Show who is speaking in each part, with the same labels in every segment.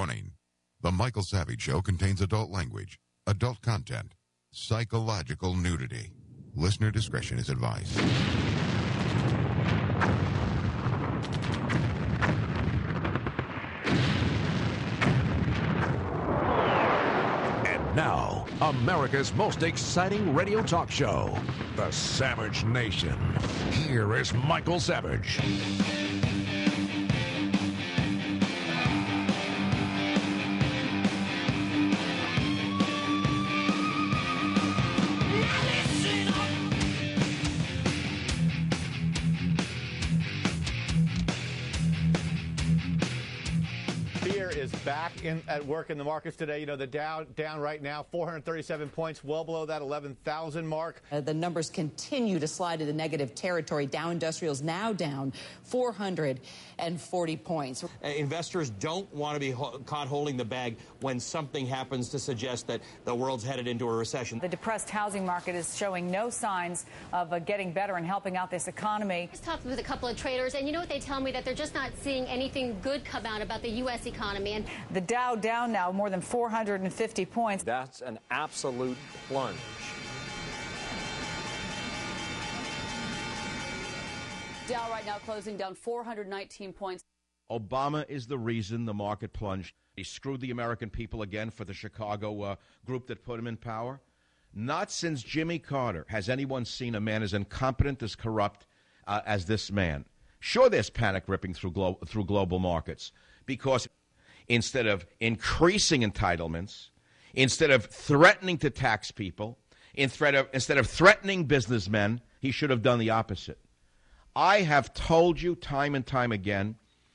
Speaker 1: Warning. The Michael Savage Show contains adult language, adult content, psychological nudity. Listener discretion is advised.
Speaker 2: And now, America's most exciting radio talk show, The Savage Nation. Here is Michael Savage.
Speaker 3: Back at work in the markets today. You know, the Dow down right now, 437 points, well below that 11,000 mark.
Speaker 4: The numbers continue to slide into negative territory. Dow Industrials now down 440 points.
Speaker 5: Investors don't want to be caught holding the bag when something happens to suggest that the world's headed into a recession.
Speaker 6: The depressed housing market is showing no signs of getting better and helping out this economy.
Speaker 7: I talked with a couple of traders, and you know what they tell me? That they're just not seeing anything good come out about the U.S. economy. And
Speaker 6: the Dow down now more than 450 points.
Speaker 5: That's an absolute plunge.
Speaker 8: Dow right now closing down 419 points.
Speaker 9: Obama is the reason the market plunged. He screwed the American people again for the Chicago group that put him in power. Not since Jimmy Carter has anyone seen a man as incompetent, as corrupt as this man. Sure, there's panic ripping through global markets because instead of increasing entitlements, instead of threatening to tax people, instead of threatening businessmen, he should have done the opposite. I have told you time and time again,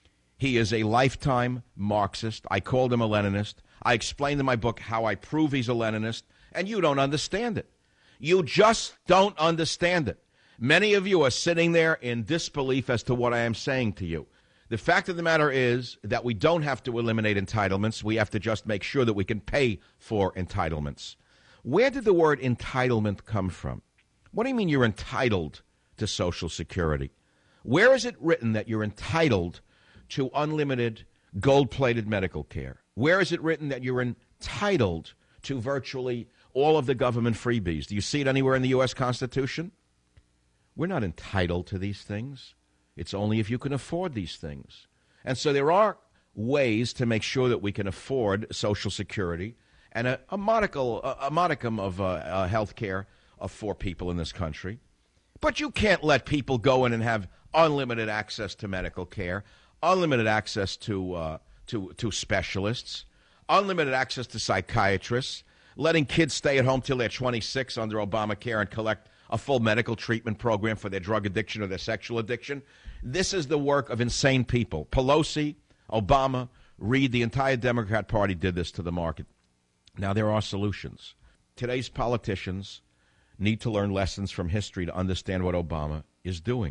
Speaker 9: he is a lifetime Marxist. I called him a Leninist. I explained in my book how I prove he's a Leninist, and you don't understand it. You just don't understand it. Many of you are sitting there in disbelief as to what I am saying to you. The fact of the matter is that we don't have to eliminate entitlements. We have to just make sure that we can pay for entitlements. Where did the word entitlement come from? What do you mean you're entitled to Social Security? Where is it written that you're entitled to unlimited gold-plated medical care? Where is it written that you're entitled to virtually all of the government freebies? Do you see it anywhere in the U.S. Constitution? We're not entitled to these things. It's only if you can afford these things. And so there are ways to make sure that we can afford Social Security and a modicum of health care for people in this country. But you can't let people go in and have unlimited access to medical care, unlimited access to specialists, unlimited access to psychiatrists, letting kids stay at home till they're 26 under Obamacare and collect a full medical treatment program for their drug addiction or their sexual addiction. This is the work of insane people. Pelosi, Obama, Reid, the entire Democrat Party did this to the market. Now, there are solutions. Today's politicians need to learn lessons from history to understand what Obama is doing.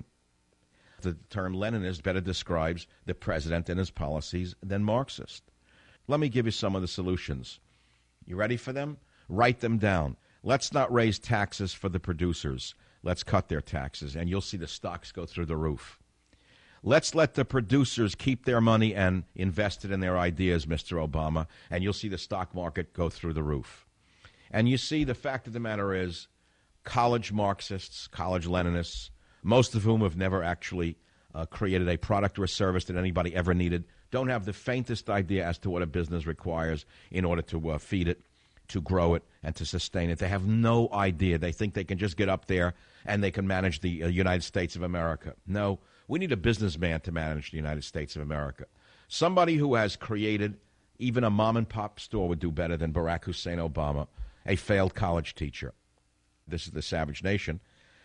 Speaker 9: The term Leninist better describes the president and his policies than Marxist. Let me give you some of the solutions. You ready for them? Write them down. Let's not raise taxes for the producers. Let's cut their taxes, and you'll see the stocks go through the roof. Let's let the producers keep their money and invest it in their ideas, Mr. Obama, and you'll see the stock market go through the roof. And you see, the fact of the matter is, college Marxists, college Leninists, most of whom have never actually created a product or a service that anybody ever needed, don't have the faintest idea as to what a business requires in order to feed it, to grow it, and to sustain it. They have no idea. They think they can just get up there and they can manage the United States of America. No, we need a businessman to manage the United States of America. Somebody who has created, even a mom-and-pop store would do better than Barack Hussein Obama, a failed college teacher. This is the Savage Nation.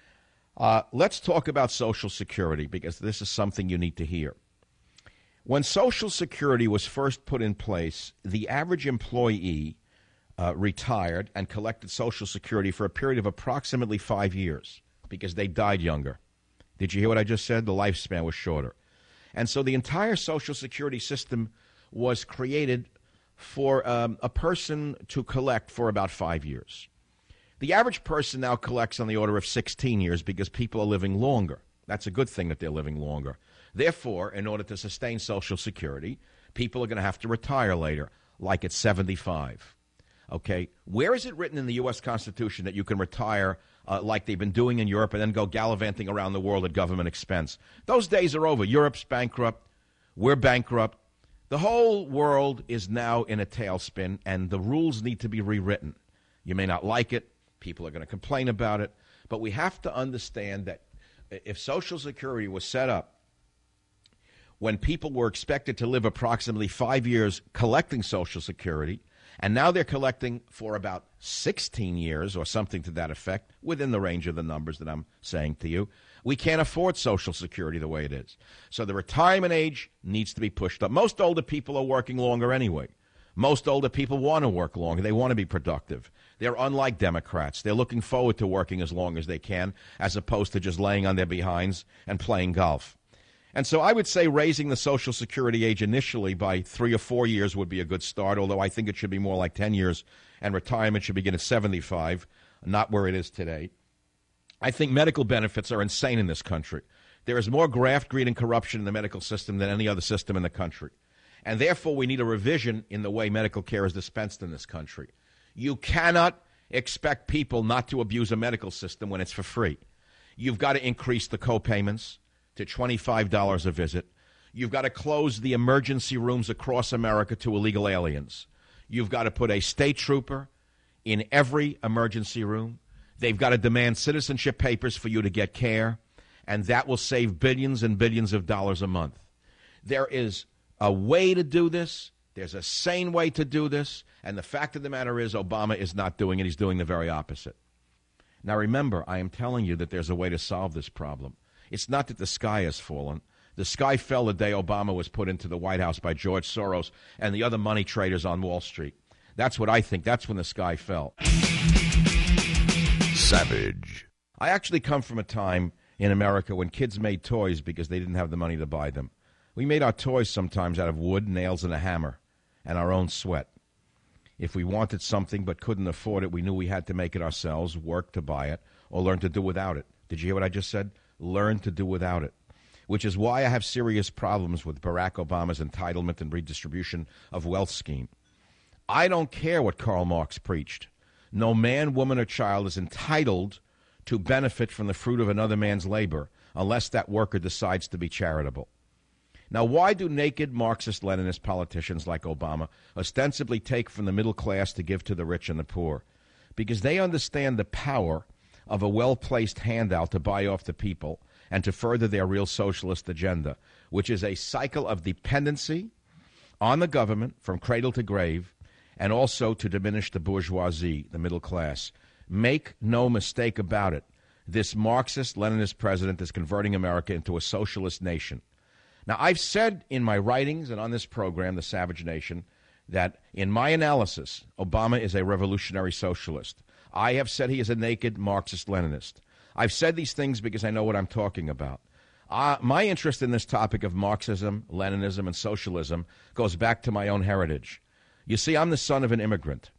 Speaker 9: Let's talk about Social Security, because this is something you need to hear. When Social Security was first put in place, the average employee retired and collected Social Security for a period of approximately 5 years because they died younger. Did you hear what I just said? The lifespan was shorter. And so the entire Social Security system was created for a person to collect for about 5 years. The average person now collects on the order of 16 years because people are living longer. That's a good thing that they're living longer. Therefore, in order to sustain Social Security, People are going to have to retire later, like at 75. Okay? Where is it written in the U.S. Constitution that you can retire like they've been doing in Europe and then go gallivanting around the world at government expense? Those days are over. Europe's bankrupt. We're bankrupt. The whole world is now in a tailspin, and the rules need to be rewritten. You may not like it. People are going to complain about it. But we have to understand that if Social Security was set up when people were expected to live approximately 5 years collecting Social Security, and now they're collecting for about 16 years or something to that effect, within the range of the numbers that I'm saying to you, we can't afford Social Security the way it is. So the retirement age needs to be pushed up. Most older people are working longer anyway. Most older people want to work longer. They want to be productive. They're unlike Democrats. They're looking forward to working as long as they can, as opposed to just laying on their behinds and playing golf. And so I would say raising the Social Security age initially by 3 or 4 years would be a good start, although I think it should be more like 10 years, and retirement should begin at 75, not where it is today. I think medical benefits are insane in this country. There is more graft, greed, and corruption in the medical system than any other system in the country. And therefore, we need a revision in the way medical care is dispensed in this country. You cannot expect people not to abuse a medical system when it's for free. You've got to increase the co-payments to $25 a visit. You've got to close the emergency rooms across America to illegal aliens. You've got to put a state trooper in every emergency room. They've got to demand citizenship papers for you to get care, and that will save billions and billions of dollars a month. There is a way to do this. There's a sane way to do this, and the fact of the matter is Obama is not doing it. He's doing the very opposite. Now, remember, I am telling you that there's a way to solve this problem. It's not that the sky has fallen. The sky fell the day Obama was put into the White House by George Soros and the other money traders on Wall Street. That's what I think. That's when the sky fell.
Speaker 2: Savage.
Speaker 9: I actually come from a time in America when kids made toys because they didn't have the money to buy them. We made our toys sometimes out of wood, nails, and a hammer, and our own sweat. If we wanted something but couldn't afford it, we knew we had to make it ourselves, work to buy it, or learn to do without it. Did you hear what I just said? Learn to do without it. Which is why I have serious problems with Barack Obama's entitlement and redistribution of wealth scheme. I don't care what Karl Marx preached. No man, woman, or child is entitled to benefit from the fruit of another man's labor unless that worker decides to be charitable. Now, why do naked Marxist-Leninist politicians like Obama ostensibly take from the middle class to give to the rich and the poor? Because they understand the power of a well-placed handout to buy off the people and to further their real socialist agenda, which is a cycle of dependency on the government from cradle to grave, and also to diminish the bourgeoisie, the middle class. Make no mistake about it. This Marxist-Leninist president is converting America into a socialist nation. Now, I've said in my writings and on this program, The Savage Nation, that in my analysis, Obama is a revolutionary socialist. I have said he is a naked Marxist-Leninist. I've said these things because I know what I'm talking about. My interest in this topic of Marxism, Leninism, and socialism goes back to my own heritage. You see, I'm the son of an immigrant.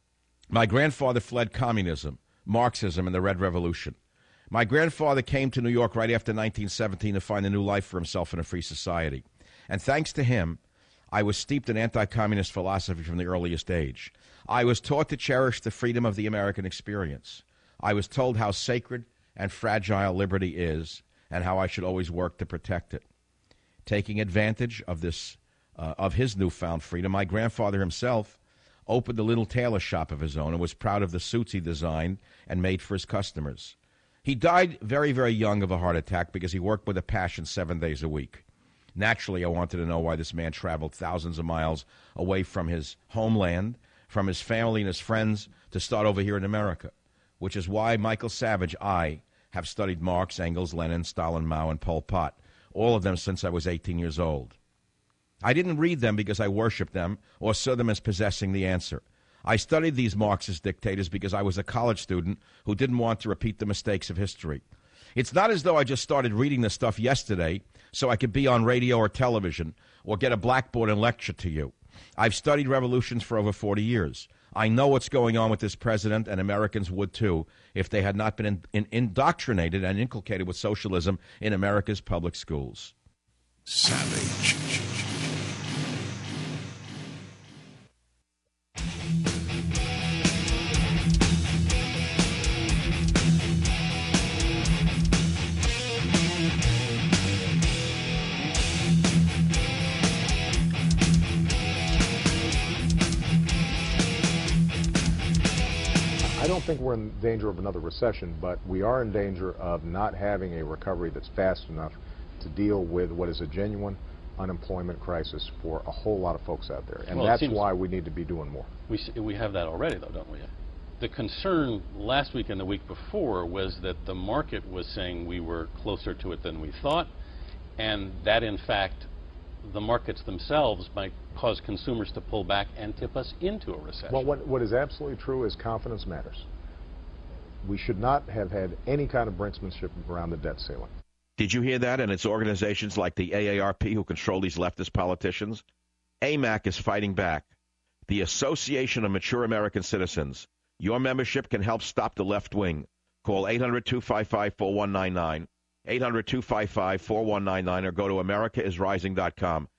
Speaker 9: My grandfather fled communism, Marxism, and the Red Revolution. My grandfather came to New York right after 1917 to find a new life for himself in a free society. And thanks to him, I was steeped in anti-communist philosophy from the earliest age. I was taught to cherish the freedom of the American experience. I was told how sacred and fragile liberty is and how I should always work to protect it. Taking advantage of this, of his newfound freedom, my grandfather himself opened a little tailor shop of his own and was proud of the suits he designed and made for his customers. He died very, very young of a heart attack because he worked with a passion 7 days a week. Naturally, I wanted to know why this man traveled thousands of miles away from his homeland, from his family and his friends, to start over here in America, which is why Michael Savage, I, have studied Marx, Engels, Lenin, Stalin, Mao, and Pol Pot, all of them since I was 18 years old. I didn't read them because I worshiped them or saw them as possessing the answer. I studied these Marxist dictators because I was a college student who didn't want to repeat the mistakes of history. It's not as though I just started reading this stuff yesterday so I could be on radio or television or get a blackboard and lecture to you. I've studied revolutions for over 40 years. I know what's going on with this president, and Americans would too if they had not been indoctrinated and inculcated with socialism in America's public schools.
Speaker 2: Savage.
Speaker 10: I don't think we're in danger of another recession, but we are in danger of not having a recovery that's fast enough to deal with what is a genuine unemployment crisis for a whole lot of folks out there. And that's why we need to be doing more.
Speaker 11: We have that already, though, don't we? The concern last week and the week before was that the market was saying we were closer to it than we thought, and that, in fact, the markets themselves might cause consumers to pull back and tip us into a recession.
Speaker 10: Well, what is absolutely true is confidence matters. We should not have had any kind of brinksmanship around the debt ceiling.
Speaker 9: Did you hear that? And it's organizations like the AARP who control these leftist politicians. AMAC is fighting back. The Association of Mature American Citizens. Your membership can help stop the left wing. Call 800-255-4199. 800-255-4199 or go to americaisrising.com.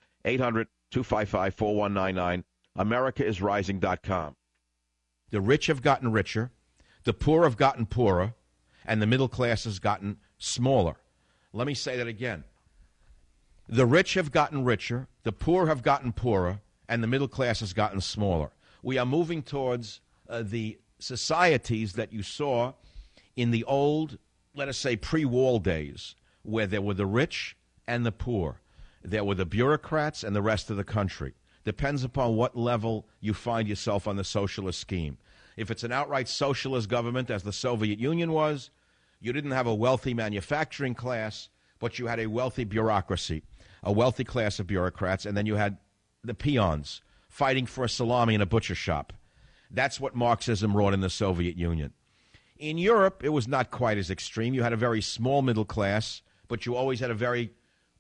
Speaker 9: 800-255-4199. americaisrising.com. The rich have gotten richer, the poor have gotten poorer, and the middle class has gotten smaller. Let me say that again. The rich have gotten richer, the poor have gotten poorer, and the middle class has gotten smaller. We are moving towards the societies that you saw in the old, let us say, pre-wall days, where there were the rich and the poor. There were the bureaucrats and the rest of the country. Depends upon what level you find yourself on the socialist scheme. If it's an outright socialist government, as the Soviet Union was, you didn't have a wealthy manufacturing class, but you had a wealthy bureaucracy, a wealthy class of bureaucrats, and then you had the peons fighting for a salami in a butcher shop. That's what Marxism wrought in the Soviet Union. In Europe, it was not quite as extreme. You had a very small middle class, but you always had a very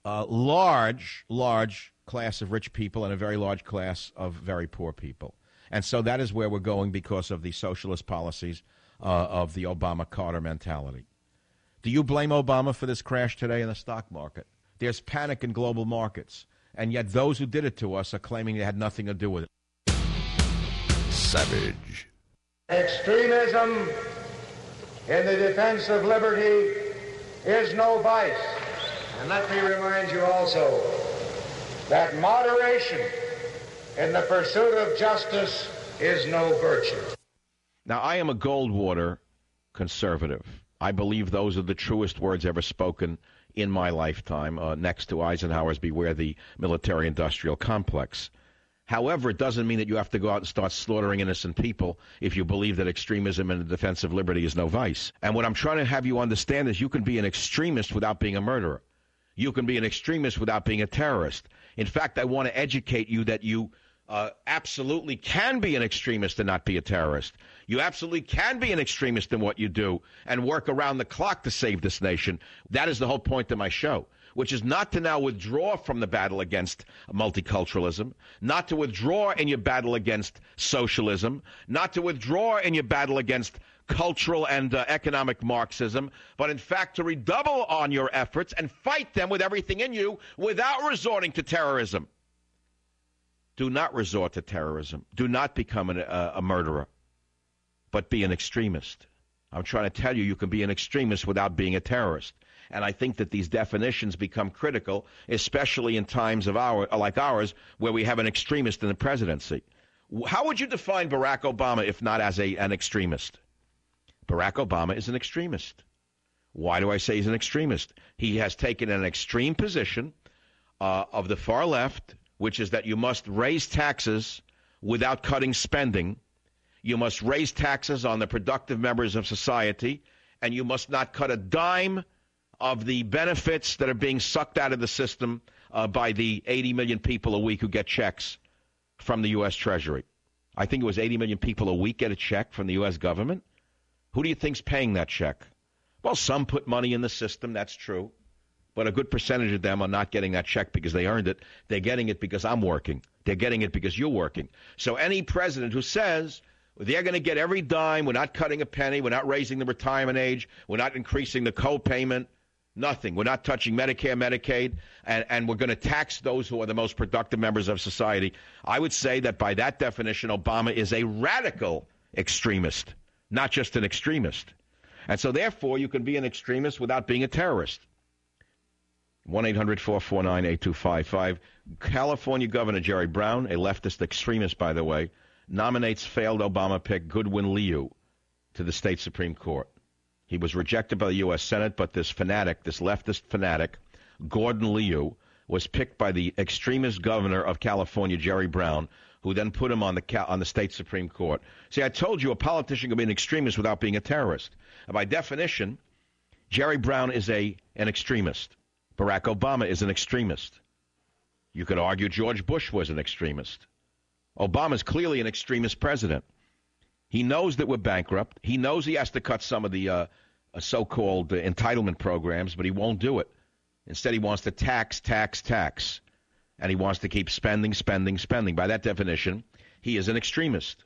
Speaker 9: large class of rich people and a very large class of very poor people. And so that is where we're going because of the socialist policies of the Obama-Carter mentality. Do you blame Obama for this crash today in the stock market? There's panic in global markets, and yet those who did it to us are claiming they had nothing to do with it.
Speaker 1: Savage.
Speaker 12: Extremism in the defense of liberty is no vice. And let me remind you also that moderation in the pursuit of justice is no virtue.
Speaker 9: Now, I am a Goldwater conservative. I believe those are the truest words ever spoken in my lifetime, next to Eisenhower's Beware the Military-Industrial Complex. However, it doesn't mean that you have to go out and start slaughtering innocent people if you believe that extremism in the defense of liberty is no vice. And what I'm trying to have you understand is you can be an extremist without being a murderer. You can be an extremist without being a terrorist. In fact, I want to educate you that you absolutely can be an extremist and not be a terrorist. You absolutely can be an extremist in what you do and work around the clock to save this nation. That is the whole point of my show, which is not to now withdraw from the battle against multiculturalism, not to withdraw in your battle against socialism, not to withdraw in your battle against cultural and economic Marxism, but in fact to redouble on your efforts and fight them with everything in you without resorting to terrorism. Do not resort to terrorism. Do not become a murderer, but be an extremist. I'm trying to tell you, you can be an extremist without being a terrorist. And I think that these definitions become critical, especially in times of like ours, where we have an extremist in the presidency. How would you define Barack Obama if not as an extremist? Barack Obama is an extremist. Why do I say he's an extremist? He has taken an extreme position of the far left, which is that you must raise taxes without cutting spending. You must raise taxes on the productive members of society, and you must not cut a dime of the benefits that are being sucked out of the system by the 80 million people a week who get checks from the U.S. Treasury. I think it was 80 million people a week get a check from the U.S. government. Who do you think's paying that check? Well, some put money in the system, that's true. But a good percentage of them are not getting that check because they earned it. They're getting it because I'm working. They're getting it because you're working. So any president who says they're going to get every dime, we're not cutting a penny, we're not raising the retirement age, we're not increasing the co-payment, nothing. We're not touching Medicare, Medicaid, and we're going to tax those who are the most productive members of society. I would say that by that definition, Obama is a radical extremist, not just an extremist. And so therefore, you can be an extremist without being a terrorist. 1-800-449-8255. California Governor Jerry Brown, a leftist extremist, by the way, nominates failed Obama pick Goodwin Liu to the state Supreme Court. He was rejected by the U.S. Senate, but this fanatic, this leftist fanatic, Gordon Liu, was picked by the extremist governor of California, Jerry Brown, who then put him on the state Supreme Court. See, I told you a politician can be an extremist without being a terrorist. And by definition, Jerry Brown is an extremist. Barack Obama is an extremist. You could argue George Bush was an extremist. Obama's clearly an extremist president. He knows that we're bankrupt. He knows he has to cut some of the so-called entitlement programs, but he won't do it. Instead, he wants to tax. And he wants to keep spending. By that definition, he is an extremist.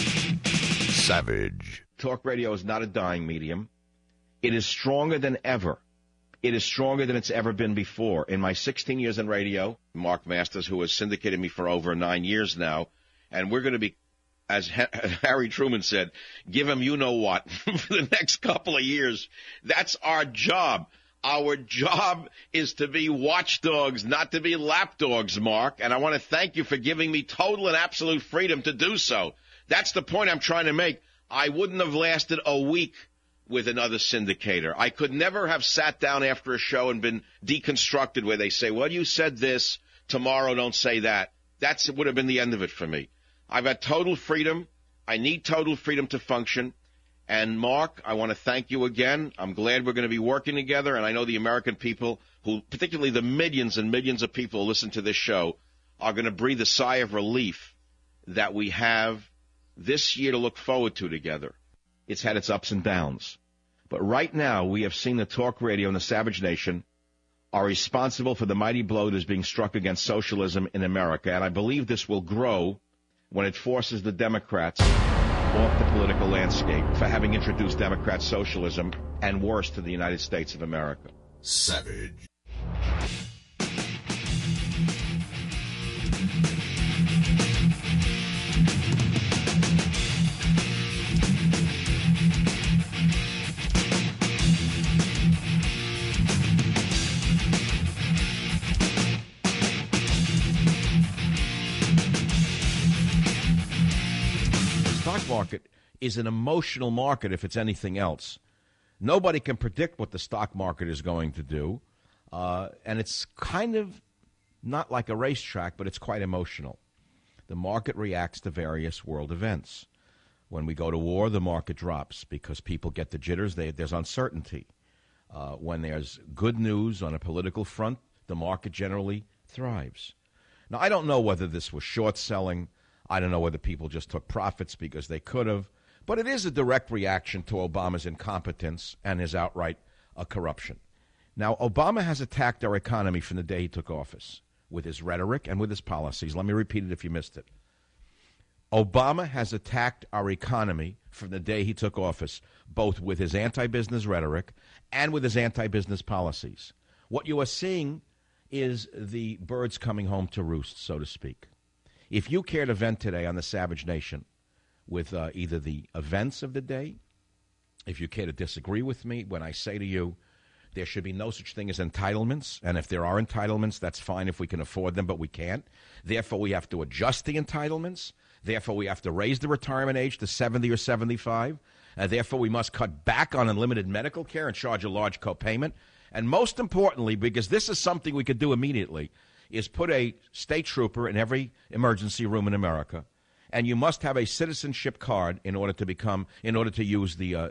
Speaker 2: Savage.
Speaker 9: Talk radio is not a dying medium. It is stronger than ever. It is stronger than it's ever been before. In my 16 years in radio, Mark Masters, who has syndicated me for over 9 years now, and we're going to be, as Harry Truman said, give him you-know-what for the next couple of years. That's our job. Our job is to be watchdogs, not to be lapdogs, Mark. And I want to thank you for giving me total and absolute freedom to do so. That's the point I'm trying to make. I wouldn't have lasted a week with another syndicator. I could never have sat down after a show and been deconstructed where they say, well, you said this, tomorrow don't say that. That would have been the end of it for me. I've had total freedom. I need total freedom to function. And, Mark, I want to thank you again. I'm glad we're going to be working together, and I know the American people, who, particularly the millions and millions of people who listen to this show, are going to breathe a sigh of relief that we have this year to look forward to together. It's had its ups and downs. But right now, we have seen the talk radio and the Savage Nation are responsible for the mighty blow that is being struck against socialism in America, and I believe this will grow when it forces the Democrats off the political landscape for having introduced Democrat socialism and worse to the United States of America.
Speaker 2: Savage.
Speaker 9: Market is an emotional market if it's anything else. Nobody can predict what the stock market is going to do, and it's kind of not like a racetrack, but it's quite emotional. The market reacts to various world events. When we go to war, the market drops because people get the jitters. There's uncertainty. When there's good news on a political front, the market generally thrives. Now, I don't know whether this was short selling. I don't know whether people just took profits because they could have. But it is a direct reaction to Obama's incompetence and his outright corruption. Now, Obama has attacked our economy from the day he took office with his rhetoric and with his policies. Let me repeat it if you missed it. Obama has attacked our economy from the day he took office, both with his anti-business rhetoric and with his anti-business policies. What you are seeing is the birds coming home to roost, so to speak. If you care to vent today on the Savage Nation with either the events of the day, if you care to disagree with me when I say to you there should be no such thing as entitlements, and if there are entitlements, that's fine if we can afford them, but we can't. Therefore, we have to adjust the entitlements. Therefore, we have to raise the retirement age to 70 or 75. Therefore, we must cut back on unlimited medical care and charge a large copayment. And most importantly, because this is something we could do immediately, is put a state trooper in every emergency room in America, and you must have a citizenship card in order to use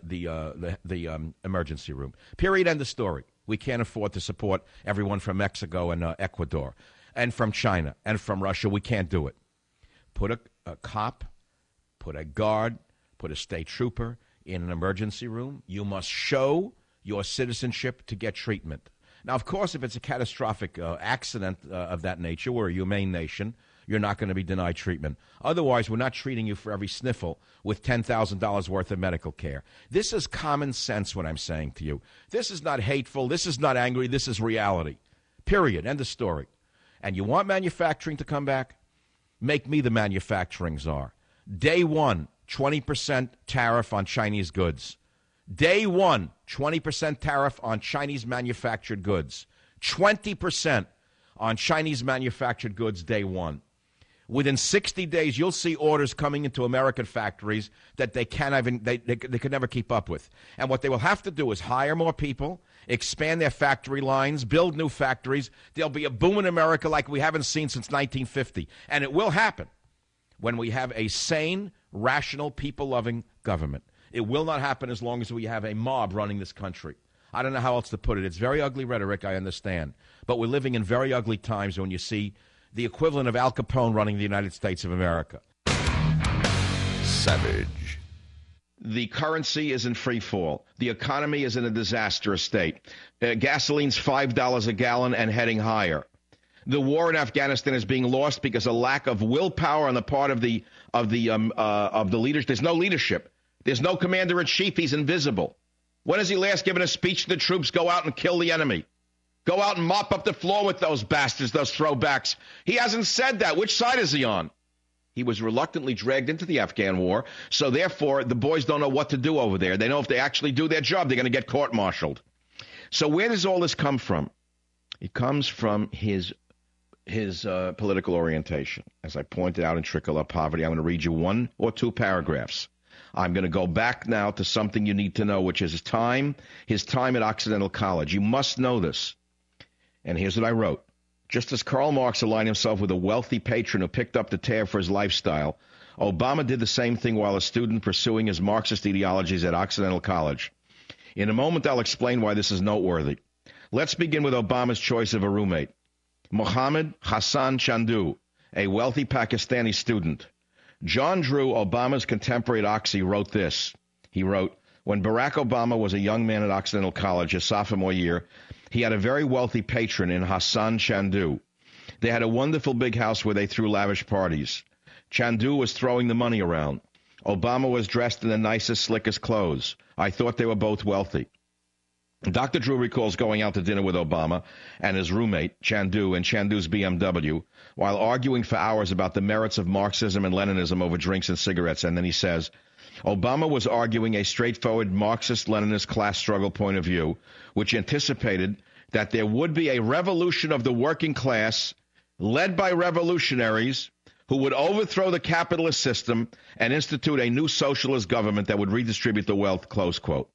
Speaker 9: the emergency room. Period. End of story. We can't afford to support everyone from Mexico and Ecuador, and from China and from Russia. We can't do it. Put a cop, put a guard, put a state trooper in an emergency room. You must show your citizenship to get treatment. Now, of course, if it's a catastrophic accident of that nature, we're a humane nation, you're not going to be denied treatment. Otherwise, we're not treating you for every sniffle with $10,000 worth of medical care. This is common sense, what I'm saying to you. This is not hateful. This is not angry. This is reality. Period. End of story. And you want manufacturing to come back? Make me the manufacturing czar. Day one, 20% tariff on Chinese goods. Day one, 20% tariff on Chinese manufactured goods. 20% on Chinese manufactured goods day one. Within 60 days, you'll see orders coming into American factories that they could never keep up with. And what they will have to do is hire more people, expand their factory lines, build new factories. There'll be a boom in America like we haven't seen since 1950. And it will happen when we have a sane, rational, people-loving government. It will not happen as long as we have a mob running this country. I don't know how else to put it. It's very ugly rhetoric, I understand. But we're living in very ugly times when you see the equivalent of Al Capone running the United States of America.
Speaker 1: Savage.
Speaker 9: The currency is in free fall. The economy is in a disastrous state. Gasoline's $5 a gallon and heading higher. The war in Afghanistan is being lost because of lack of willpower on the part of the leaders. There's no leadership. There's no commander-in-chief. He's invisible. When has he last given a speech to the troops? Go out and kill the enemy. Go out and mop up the floor with those bastards, those throwbacks. He hasn't said that. Which side is he on? He was reluctantly dragged into the Afghan war, so therefore the boys don't know what to do over there. They know if they actually do their job, they're going to get court-martialed. So where does all this come from? It comes from his political orientation. As I pointed out in Trickle Up Poverty, I'm going to read you 1 or 2 paragraphs. I'm going to go back now to something you need to know, which is his time at Occidental College. You must know this. And here's what I wrote. Just as Karl Marx aligned himself with a wealthy patron who picked up the tab for his lifestyle, Obama did the same thing while a student pursuing his Marxist ideologies at Occidental College. In a moment, I'll explain why this is noteworthy. Let's begin with Obama's choice of a roommate. Mohammed Hassan Chandu, a wealthy Pakistani student. John Drew, Obama's contemporary at Oxy, wrote this. He wrote, when Barack Obama was a young man at Occidental College his sophomore year, he had a very wealthy patron in Hassan Chandu. They had a wonderful big house where they threw lavish parties. Chandu was throwing the money around. Obama was dressed in the nicest, slickest clothes. I thought they were both wealthy. Dr. Drew recalls going out to dinner with Obama and his roommate, Chandu, in Chandu's BMW, while arguing for hours about the merits of Marxism and Leninism over drinks and cigarettes. And then he says, Obama was arguing a straightforward Marxist-Leninist class struggle point of view, which anticipated that there would be a revolution of the working class led by revolutionaries who would overthrow the capitalist system and institute a new socialist government that would redistribute the wealth, close quote.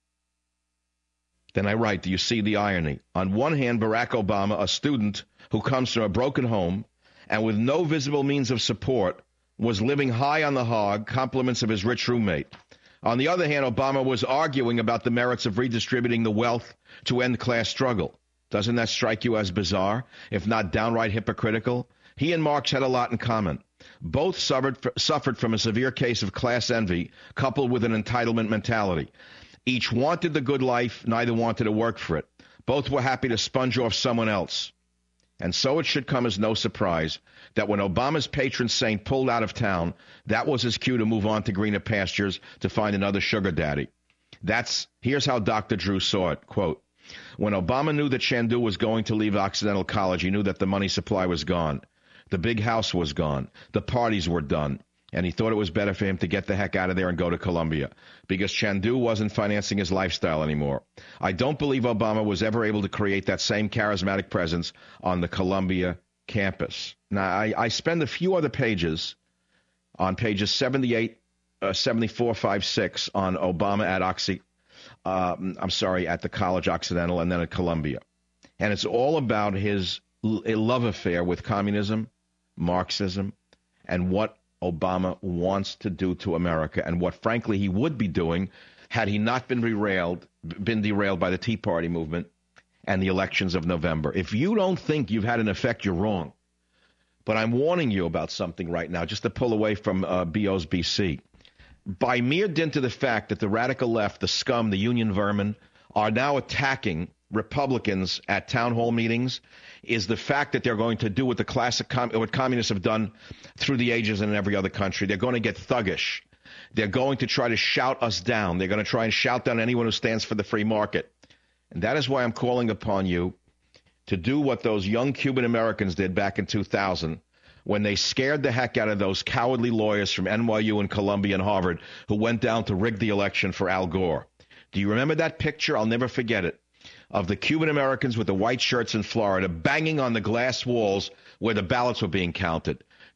Speaker 9: Then I write, do you see the irony? On one hand, Barack Obama, a student who comes from a broken home and with no visible means of support, was living high on the hog, compliments of his rich roommate. On the other hand, Obama was arguing about the merits of redistributing the wealth to end class struggle. Doesn't that strike you as bizarre, if not downright hypocritical? He and Marx had a lot in common. Both suffered from a severe case of class envy, coupled with an entitlement mentality. Each wanted the good life, neither wanted to work for it. Both were happy to sponge off someone else. And so it should come as no surprise that when Obama's patron saint pulled out of town, that was his cue to move on to greener pastures to find another sugar daddy. Here's how Dr. Drew saw it, quote, when Obama knew that Chandu was going to leave Occidental College, he knew that the money supply was gone. The big house was gone. The parties were done. And he thought it was better for him to get the heck out of there and go to Columbia, because Chandu wasn't financing his lifestyle anymore. I don't believe Obama was ever able to create that same charismatic presence on the Columbia campus. Now, I spend a few other pages on pages 78, 74, 5, 6 on Obama at at the College Occidental and then at Columbia. And it's all about his love affair with communism, Marxism, and what Obama wants to do to America, and what, frankly, he would be doing had he not been derailed by the Tea Party movement and the elections of November. If you don't think you've had an effect, you're wrong. But I'm warning you about something right now, just to pull away from BO's BC. By mere dint of the fact that the radical left, the scum, the union vermin, are now attacking Republicans at town hall meetings, is the fact that they're going to do what the classic what communists have done through the ages and in every other country. They're going to get thuggish. They're going to try to shout us down. They're going to try and shout down anyone who stands for the free market. And that is why I'm calling upon you to do what those young Cuban Americans did back in 2000 when they scared the heck out of those cowardly lawyers from NYU and Columbia and Harvard who went down to rig the election for Al Gore. Do you remember that picture? I'll never forget it. Of the Cuban Americans with the white shirts in Florida banging on the glass walls where the ballots were being counted.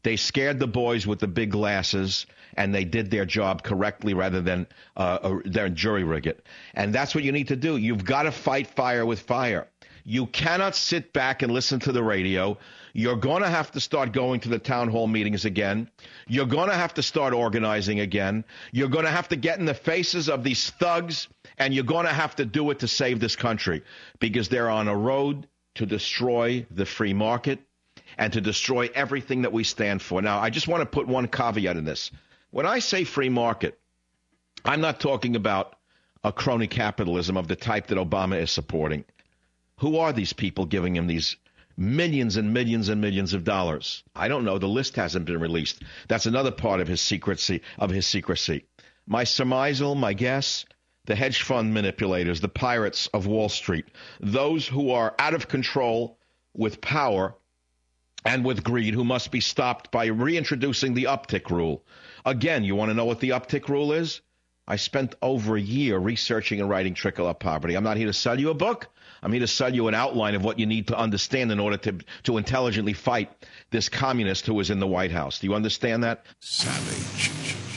Speaker 9: They scared the boys with the big glasses, and they did their job correctly rather than their jury rig it. And that's what you need to do. You've got to fight fire with fire. You cannot sit back and listen to the radio. You're going to have to start going to the town hall meetings again. You're going to have to start organizing again. You're going to have to get in the faces of these thugs, and you're going to have to do it to save this country, because they're on a road to destroy the free market and to destroy everything that we stand for. Now, I just want to put one caveat in this. When I say free market, I'm not talking about a crony capitalism of the type that Obama is supporting. Who are these people giving him these millions and millions and millions of dollars? I don't know. The list hasn't been released. That's another part of his secrecy. My surmisal, my guess, the hedge fund manipulators, the pirates of Wall Street, those who are out of control with power and with greed, who must be stopped by reintroducing the uptick rule. Again, you want to know what the uptick rule is? I spent over a year researching and writing Trickle Up Poverty. I'm not here to sell you a book. I'm here to sell you an outline of what you need to understand in order to intelligently fight this communist who is in the White House. Do you understand that?
Speaker 1: Savage.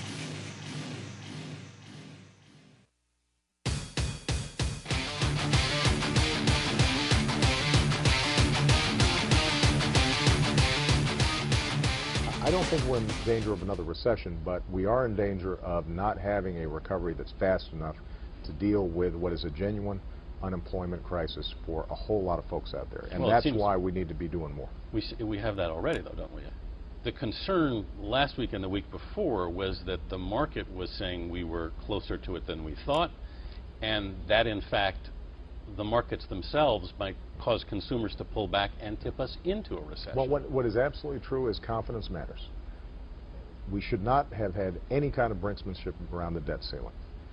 Speaker 10: I don't think we're in danger of another recession, but we are in danger of not having a recovery that's fast enough to deal with what is a genuine unemployment crisis for a whole lot of folks out there. And that's why we need to be doing more.
Speaker 11: We have that already, though, don't we? The concern last week and the week before was that the market was saying we were closer to it than we thought, and that, in fact, the markets themselves might cause consumers to pull back and tip us into a recession.
Speaker 10: Well, what is absolutely true is confidence matters. We should not have had any kind of brinksmanship around the debt ceiling.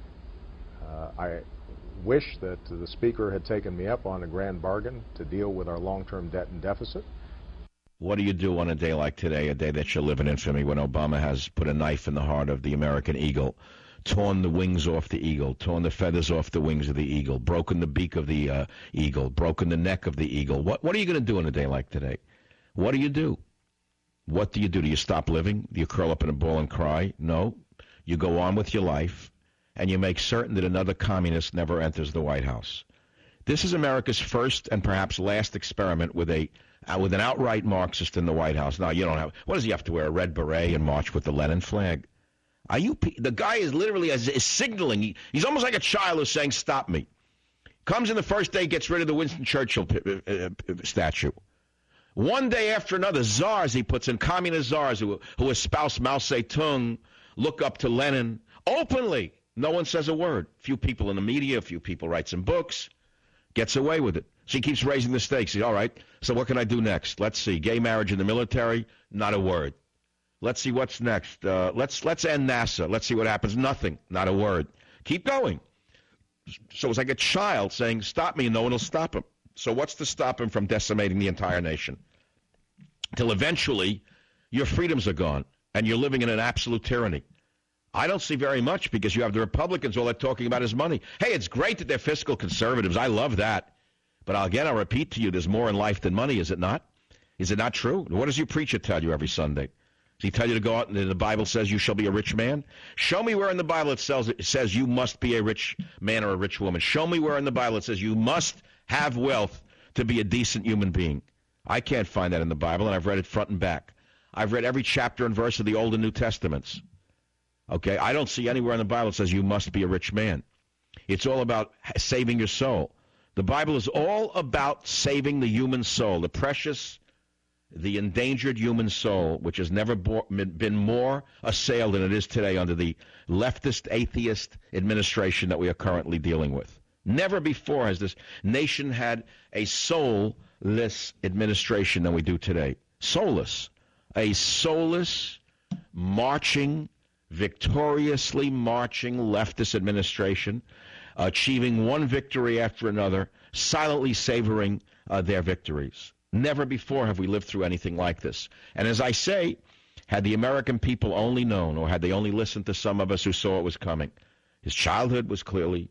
Speaker 10: I wish that the Speaker had taken me up on a grand bargain to deal with our long-term debt and deficit.
Speaker 9: What do you do on a day like today, a day that shall live in infamy, when Obama has put a knife in the heart of the American eagle, torn the wings off the eagle, torn the feathers off the wings of the eagle, broken the beak of the eagle, broken the neck of the eagle? What are you going to do on a day like today? What do you do? What do you do? Do you stop living? Do you curl up in a ball and cry? No. You go on with your life, and you make certain that another communist never enters the White House. This is America's first and perhaps last experiment with an outright Marxist in the White House. Now, you don't have. What does he have to wear? A red beret and march with the Lenin flag? The guy is literally is signaling. He's almost like a child who's saying, "Stop me." Comes in the first day, gets rid of the Winston Churchill statue. One day after another, czars he puts in, communist czars who espouse Mao Zedong, look up to Lenin openly. No one says a word. Few people in the media, a few people write some books, gets away with it. She keeps raising the stakes. All right, so what can I do next? Let's see. Gay marriage in the military, not a word. Let's see what's next. Let's end NASA. Let's see what happens. Nothing, not a word. Keep going. So it's like a child saying, "Stop me," and no one will stop him. So what's to stop him from decimating the entire nation? Till eventually your freedoms are gone and you're living in an absolute tyranny. I don't see very much, because you have the Republicans, all they're talking about is money. Hey, it's great that they're fiscal conservatives. I love that. But again, I'll repeat to you, there's more in life than money, is it not? Is it not true? What does your preacher tell you every Sunday? Does he tell you to go out and the Bible says you shall be a rich man? Show me where in the Bible it says you must be a rich man or a rich woman. Show me where in the Bible it says you must have wealth to be a decent human being. I can't find that in the Bible, and I've read it front and back. I've read every chapter and verse of the Old and New Testaments. Okay, I don't see anywhere in the Bible that says you must be a rich man. It's all about saving your soul. The Bible is all about saving the human soul, the precious, the endangered human soul, which has never been more assailed than it is today under the leftist, atheist administration that we are currently dealing with. Never before has this nation had a soulless administration than we do today. Soulless. A soulless, marching, victoriously marching leftist administration, achieving one victory after another, silently savoring their victories. Never before have we lived through anything like this. And as I say, had the American people only known, or had they only listened to some of us who saw it was coming, his childhood was clearly,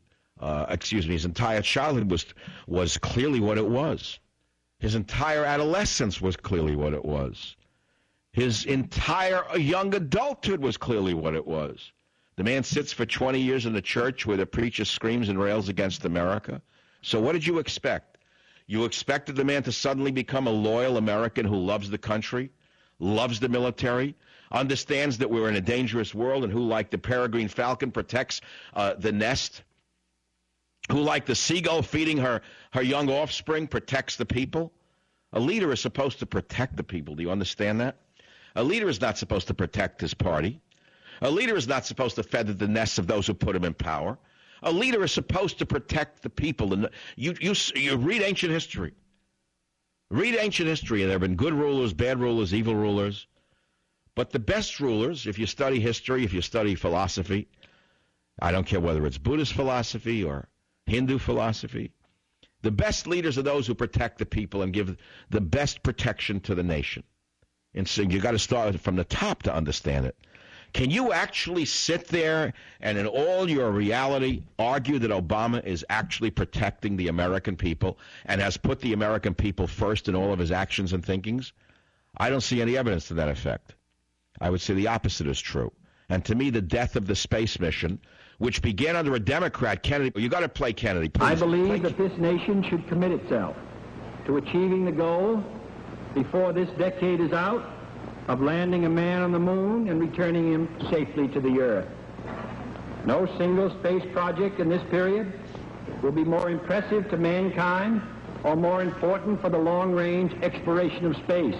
Speaker 9: his entire childhood was clearly what it was. His entire adolescence was clearly what it was. His entire young adulthood was clearly what it was. The man sits for 20 years in the church where the preacher screams and rails against America. So what did you expect? You expected the man to suddenly become a loyal American who loves the country, loves the military, understands that we're in a dangerous world, and who, like the peregrine falcon, protects the nest, who, like the seagull feeding her young offspring, protects the people? A leader is supposed to protect the people. Do you understand that? A leader is not supposed to protect his party. A leader is not supposed to feather the nests of those who put him in power. A leader is supposed to protect the people. And you read ancient history. Read ancient history, and there have been good rulers, bad rulers, evil rulers. But the best rulers, if you study history, if you study philosophy, I don't care whether it's Buddhist philosophy or Hindu philosophy, the best leaders are those who protect the people and give the best protection to the nation. And so you got to start from the top to understand it. Can you actually sit there and in all your reality argue that Obama is actually protecting the American people and has put the American people first in all of his actions and thinkings? I don't see any evidence to that effect. I would say the opposite is true. And to me, the death of the space mission, which began under a Democrat, Kennedy, you got to play Kennedy, please.
Speaker 13: I believe that this nation should commit itself to achieving the goal before this decade is out of landing a man on the moon and returning him safely to the earth. No single space project in this period will be more impressive to mankind or more important for the long-range exploration of space.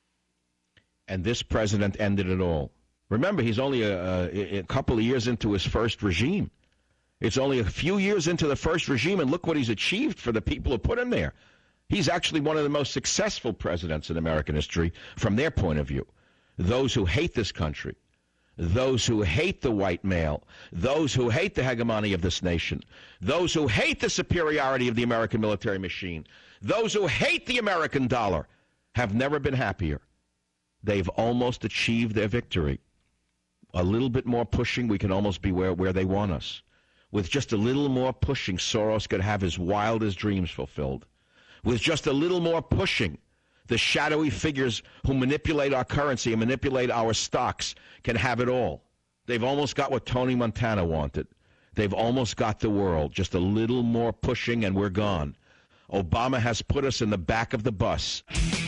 Speaker 9: And this president ended it all. Remember, he's only a couple of years into his first regime. It's only a few years into the first regime, and look what he's achieved for the people who put him there. He's actually one of the most successful presidents in American history from their point of view. Those who hate this country, those who hate the white male, those who hate the hegemony of this nation, those who hate the superiority of the American military machine, those who hate the American dollar, have never been happier. They've almost achieved their victory. A little bit more pushing, we can almost be where they want us. With just a little more pushing, Soros could have his wildest dreams fulfilled. With just a little more pushing, the shadowy figures who manipulate our currency and manipulate our stocks can have it all. They've almost got what Tony Montana wanted. They've almost got the world. Just a little more pushing and we're gone. Obama has put us in the back of the bus.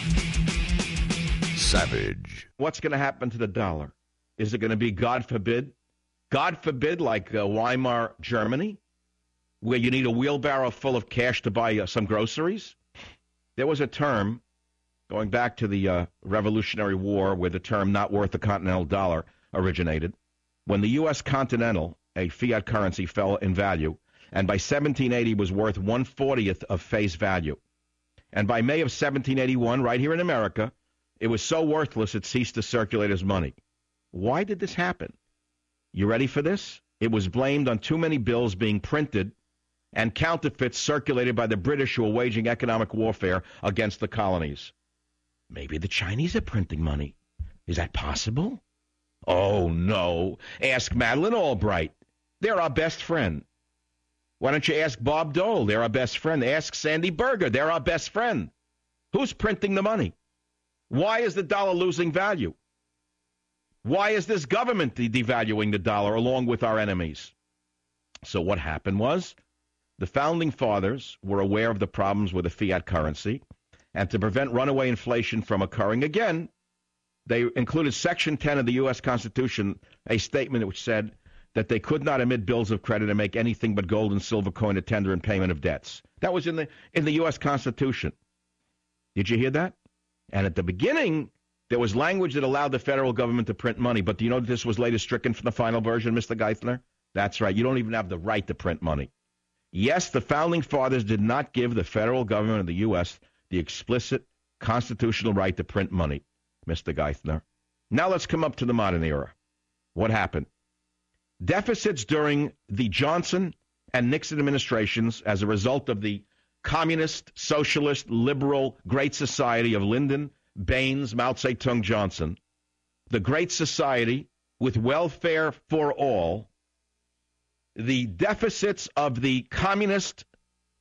Speaker 2: Savage.
Speaker 9: What's going to happen to the dollar? Is it going to be, God forbid, like Weimar Germany, where you need a wheelbarrow full of cash to buy some groceries? There was a term, going back to the Revolutionary War, where the term not worth a continental dollar originated. When the U.S. Continental, a fiat currency, fell in value, and by 1780 was worth 1/40th of face value. And by May of 1781, right here in America, it was so worthless it ceased to circulate as money. Why did this happen? You ready for this? It was blamed on too many bills being printed and counterfeits circulated by the British, who were waging economic warfare against the colonies. Maybe the Chinese are printing money. Is that possible? Oh, no. Ask Madeleine Albright. They're our best friend. Why don't you ask Bob Dole? They're our best friend. Ask Sandy Berger. They're our best friend. Who's printing the money? Why is the dollar losing value? Why is this government devaluing the dollar along with our enemies? So what happened was the Founding Fathers were aware of the problems with the fiat currency, and to prevent runaway inflation from occurring again, they included Section 10 of the U.S. Constitution, a statement which said that they could not emit bills of credit and make anything but gold and silver coin to tender in payment of debts. That was in the U.S. Constitution. Did you hear that? And at the beginning, there was language that allowed the federal government to print money. But do you know that this was later stricken from the final version, Mr. Geithner? That's right. You don't even have the right to print money. Yes, the Founding Fathers did not give the federal government of the U.S. the explicit constitutional right to print money, Mr. Geithner. Now let's come up to the modern era. What happened? Deficits during the Johnson and Nixon administrations as a result of the communist, socialist, liberal Great Society of Lyndon, Baines, Mao Zedong, Johnson, the Great Society with welfare for all, the deficits of the communist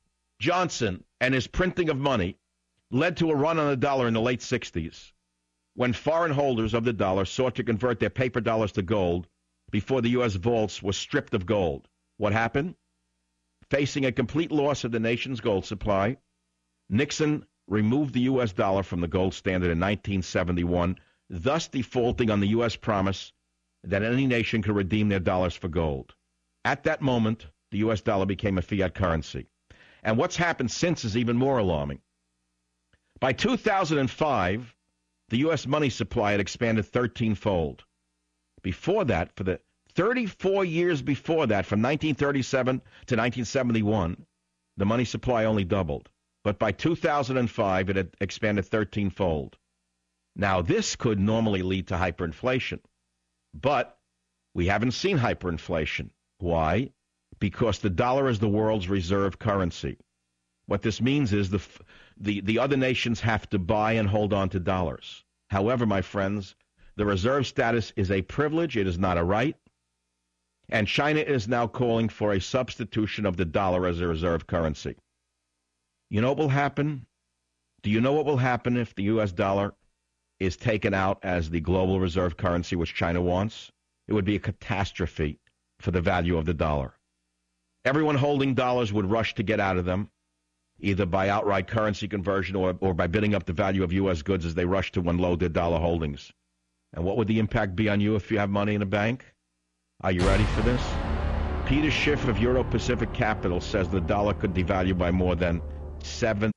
Speaker 9: Johnson and his printing of money led to a run on the dollar in the late 60s. when foreign holders of the dollar sought to convert their paper dollars to gold before the U.S. vaults were stripped of gold. What happened? Facing a complete loss of the nation's gold supply, Nixon removed the U.S. dollar from the gold standard in 1971, thus defaulting on the U.S. promise that any nation could redeem their dollars for gold. At that moment, the U.S. dollar became a fiat currency. And what's happened since is even more alarming. By 2005, the U.S. money supply had expanded 13-fold. Before that, for the 34 years before that, from 1937 to 1971, the money supply only doubled. But by 2005, it had expanded 13-fold. Now, this could normally lead to hyperinflation. But we haven't seen hyperinflation. Why? Because the dollar is the world's reserve currency. What this means is the other nations have to buy and hold on to dollars. However, my friends, the reserve status is a privilege. It is not a right. And China is now calling for a substitution of the dollar as a reserve currency. You know what will happen? Do you know what will happen if the U.S. dollar is taken out as the global reserve currency, which China wants? It would be a catastrophe for the value of the dollar. Everyone holding dollars would rush to get out of them, either by outright currency conversion or by bidding up the value of U.S. goods as they rush to unload their dollar holdings. And what would the impact be on you if you have money in a bank? Are you ready for this? Peter Schiff of Euro Pacific Capital says the dollar could devalue by more than 7.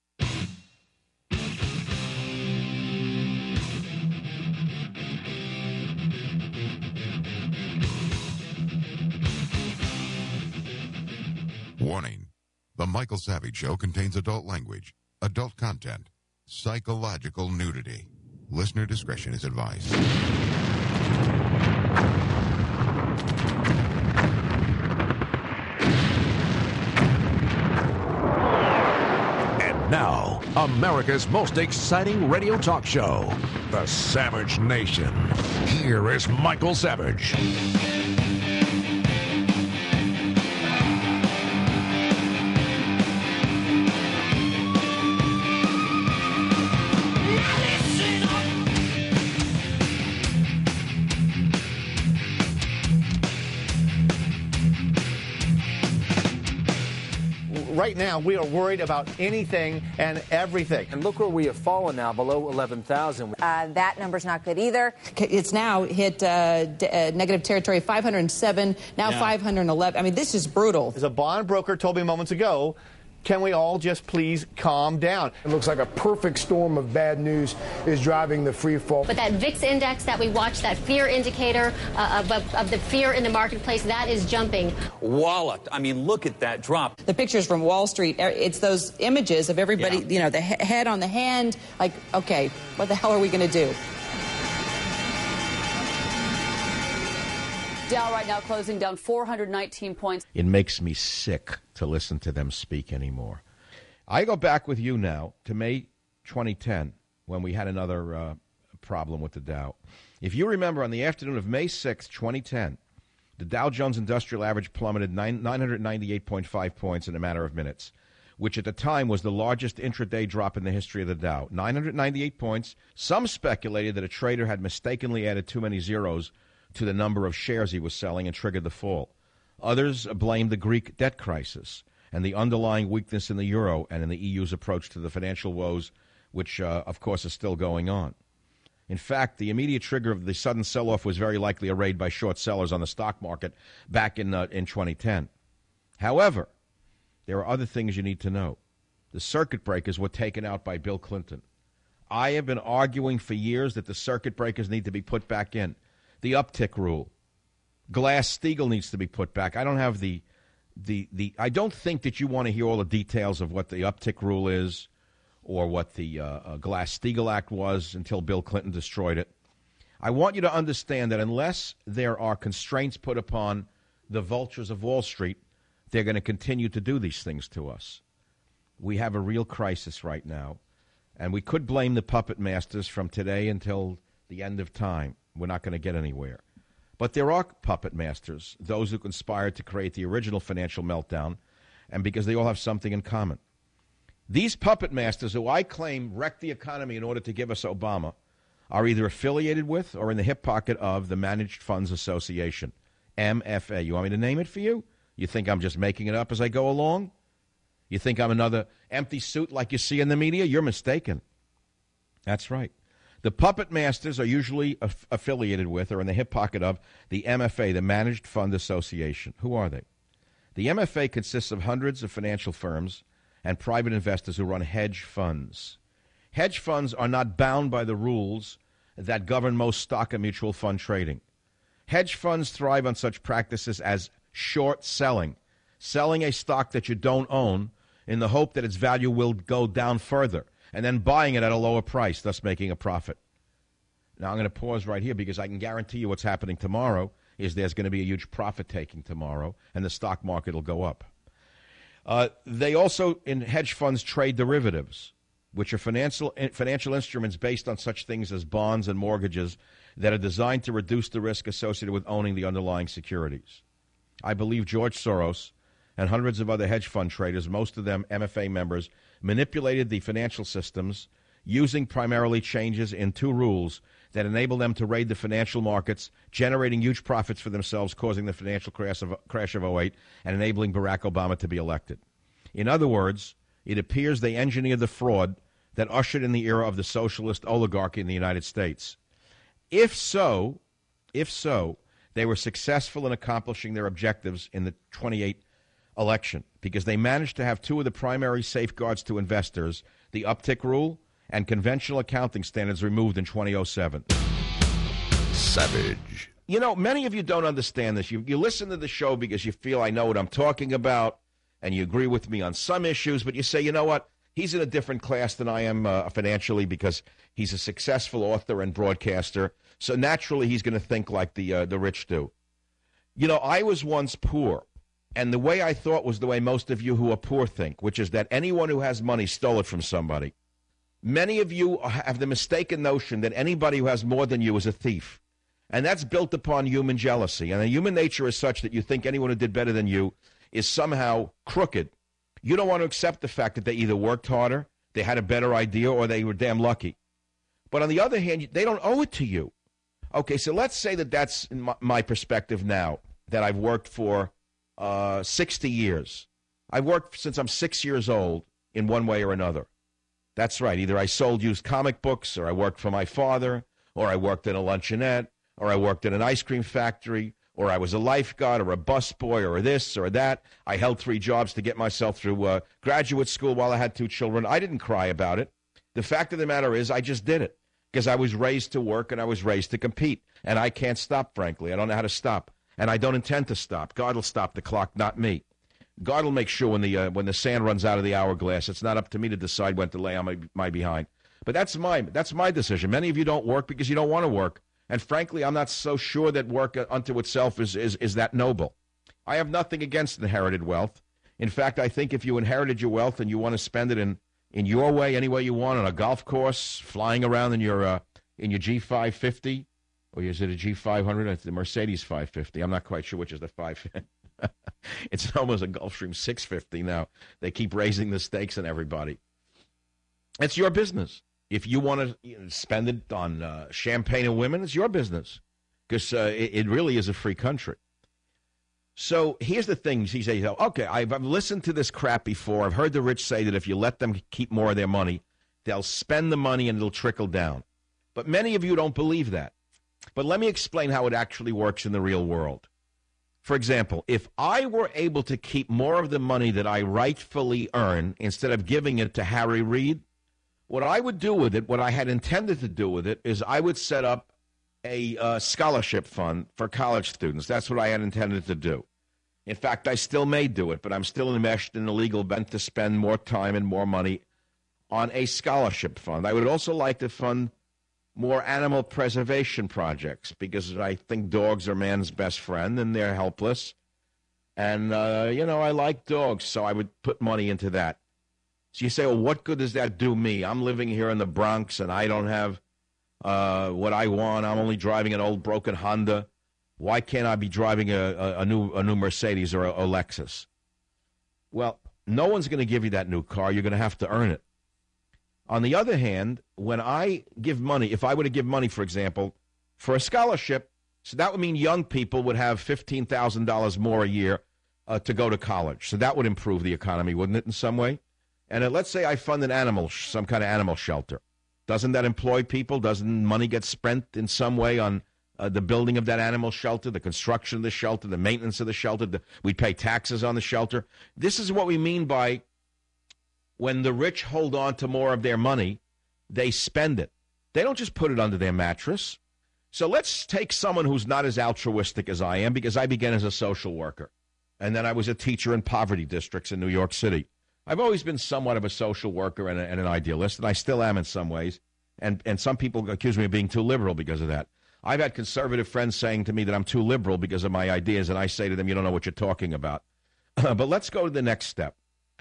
Speaker 1: Warning. The Michael Savage Show contains adult language, adult content, psychological nudity. Listener discretion is advised.
Speaker 2: And now, America's most exciting radio talk show, The Savage Nation. Here is Michael Savage.
Speaker 3: Right now, we are worried about anything and everything.
Speaker 14: And look where we have fallen now, below 11,000.
Speaker 15: That number's not good either.
Speaker 4: It's now hit negative territory, 507, now 511. I mean, this is brutal.
Speaker 3: As a bond broker told me moments ago, can we all just please calm down?
Speaker 16: It looks like a perfect storm of bad news is driving the free fall.
Speaker 7: But that VIX index that we watch, that fear indicator of the fear in the marketplace, that is jumping.
Speaker 17: Walloped. I mean, look at that drop.
Speaker 4: The pictures from Wall Street, it's those images of everybody, you know, the head on the hand, like, okay, what the hell are we going to do?
Speaker 8: Dow right now closing down 419 points.
Speaker 9: It makes me sick to listen to them speak anymore. I go back with you now to May 2010 when we had another problem with the Dow. If you remember, on the afternoon of May 6, 2010, the Dow Jones Industrial Average plummeted 998.5 points in a matter of minutes, which at the time was the largest intraday drop in the history of the Dow. 998 points. Some speculated that a trader had mistakenly added too many zeros to the number of shares he was selling and triggered the fall. Others blamed the Greek debt crisis and the underlying weakness in the euro and in the EU's approach to the financial woes, which, of course, is still going on. In fact, the immediate trigger of the sudden sell-off was very likely a raid by short sellers on the stock market back in 2010. However, there are other things you need to know. The circuit breakers were taken out by Bill Clinton. I have been arguing for years that the circuit breakers need to be put back in. The uptick rule. Glass-Steagall needs to be put back. I don't have I don't think that you want to hear all the details of what the uptick rule is or what the Glass-Steagall Act was until Bill Clinton destroyed it. I want you to understand that unless there are constraints put upon the vultures of Wall Street, they're going to continue to do these things to us. We have a real crisis right now, and we could blame the puppet masters from today until the end of time. We're not going to get anywhere. But there are puppet masters, those who conspired to create the original financial meltdown, and because they all have something in common. These puppet masters, who I claim wrecked the economy in order to give us Obama, are either affiliated with or in the hip pocket of the Managed Funds Association, MFA. You want me to name it for you? You think I'm just making it up as I go along? You think I'm another empty suit like you see in the media? You're mistaken. That's right. The puppet masters are usually affiliated with or in the hip pocket of the MFA, the Managed Fund Association. Who are they? The MFA consists of hundreds of financial firms and private investors who run hedge funds. Hedge funds are not bound by the rules that govern most stock and mutual fund trading. Hedge funds thrive on such practices as short selling, selling a stock that you don't own in the hope that its value will go down further, and then buying it at a lower price, thus making a profit. Now, I'm going to pause right here because I can guarantee you what's happening tomorrow is there's going to be a huge profit-taking tomorrow, and the stock market will go up. They also, in hedge funds, trade derivatives, which are financial instruments based on such things as bonds and mortgages that are designed to reduce the risk associated with owning the underlying securities. I believe George Soros and hundreds of other hedge fund traders, most of them MFA members, manipulated the financial systems using primarily changes in two rules that enable them to raid the financial markets, generating huge profits for themselves, causing the financial crash of 08, and enabling Barack Obama to be elected. In other words, it appears they engineered the fraud that ushered in the era of the socialist oligarchy in the United States. If so, they were successful in accomplishing their objectives in the 28 election because they managed to have two of the primary safeguards to investors, the uptick rule and conventional accounting standards, removed in 2007.
Speaker 2: Savage.
Speaker 9: You know, many of you don't understand this. You listen to the show because you feel I know what I'm talking about, and you agree with me on some issues, but you say, you know what, he's in a different class than I am financially because he's a successful author and broadcaster, so naturally he's going to think like the rich do. You know, I was once poor, and the way I thought was the way most of you who are poor think, which is that anyone who has money stole it from somebody. Many of you have the mistaken notion that anybody who has more than you is a thief. And that's built upon human jealousy. And human nature is such that you think anyone who did better than you is somehow crooked. You don't want to accept the fact that they either worked harder, they had a better idea, or they were damn lucky. But on the other hand, they don't owe it to you. Okay, so let's say that that's my perspective now, that I've worked for 60 years. I've worked since I'm 6 years old in one way or another. That's right. Either I sold used comic books, or I worked for my father, or I worked in a luncheonette, or I worked in an ice cream factory, or I was a lifeguard, or a busboy, or this or that. I held 3 jobs to get myself through graduate school while I had 2 children. I didn't cry about it. The fact of the matter is I just did it because I was raised to work and I was raised to compete. And I can't stop, frankly. I don't know how to stop. And I don't intend to stop. God will stop the clock, not me. God will make sure when the sand runs out of the hourglass. It's not up to me to decide when to lay on my behind. But that's my decision. Many of you don't work because you don't want to work. And frankly, I'm not so sure that work unto itself is that noble. I have nothing against inherited wealth. In fact, I think if you inherited your wealth and you want to spend it in your way, any way you want, on a golf course, flying around in your G550, or is it a G500? It's the Mercedes 550. I'm not quite sure which is the 550. It's almost a Gulfstream 650 now. They keep raising the stakes on everybody. It's your business. If you want to spend it on champagne and women, it's your business because it really is a free country. So here's the thing. He says, okay, I've listened to this crap before. I've heard the rich say that if you let them keep more of their money, they'll spend the money and it'll trickle down. But many of you don't believe that. But let me explain how it actually works in the real world. For example, if I were able to keep more of the money that I rightfully earn instead of giving it to Harry Reid, what I would do with it, what I had intended to do with it, is I would set up a scholarship fund for college students. That's what I had intended to do. In fact, I still may do it, but I'm still enmeshed in the legal bent to spend more time and more money on a scholarship fund. I would also like to fund more animal preservation projects because I think dogs are man's best friend and they're helpless. And, I like dogs, so I would put money into that. So you say, well, what good does that do me? I'm living here in the Bronx and I don't have what I want. I'm only driving an old broken Honda. Why can't I be driving a new Mercedes or a Lexus? Well, no one's going to give you that new car. You're going to have to earn it. On the other hand, when I give money, if I were to give money, for example, for a scholarship, so that would mean young people would have $15,000 more a year to go to college. So that would improve the economy, wouldn't it, in some way? And let's say I fund some kind of animal shelter. Doesn't that employ people? Doesn't money get spent in some way on the building of that animal shelter, the construction of the shelter, the maintenance of the shelter? We pay taxes on the shelter. This is what we mean by when the rich hold on to more of their money, they spend it. They don't just put it under their mattress. So let's take someone who's not as altruistic as I am, because I began as a social worker, and then I was a teacher in poverty districts in New York City. I've always been somewhat of a social worker and an idealist, and I still am in some ways, and some people accuse me of being too liberal because of that. I've had conservative friends saying to me that I'm too liberal because of my ideas, and I say to them, you don't know what you're talking about. But let's go to the next step.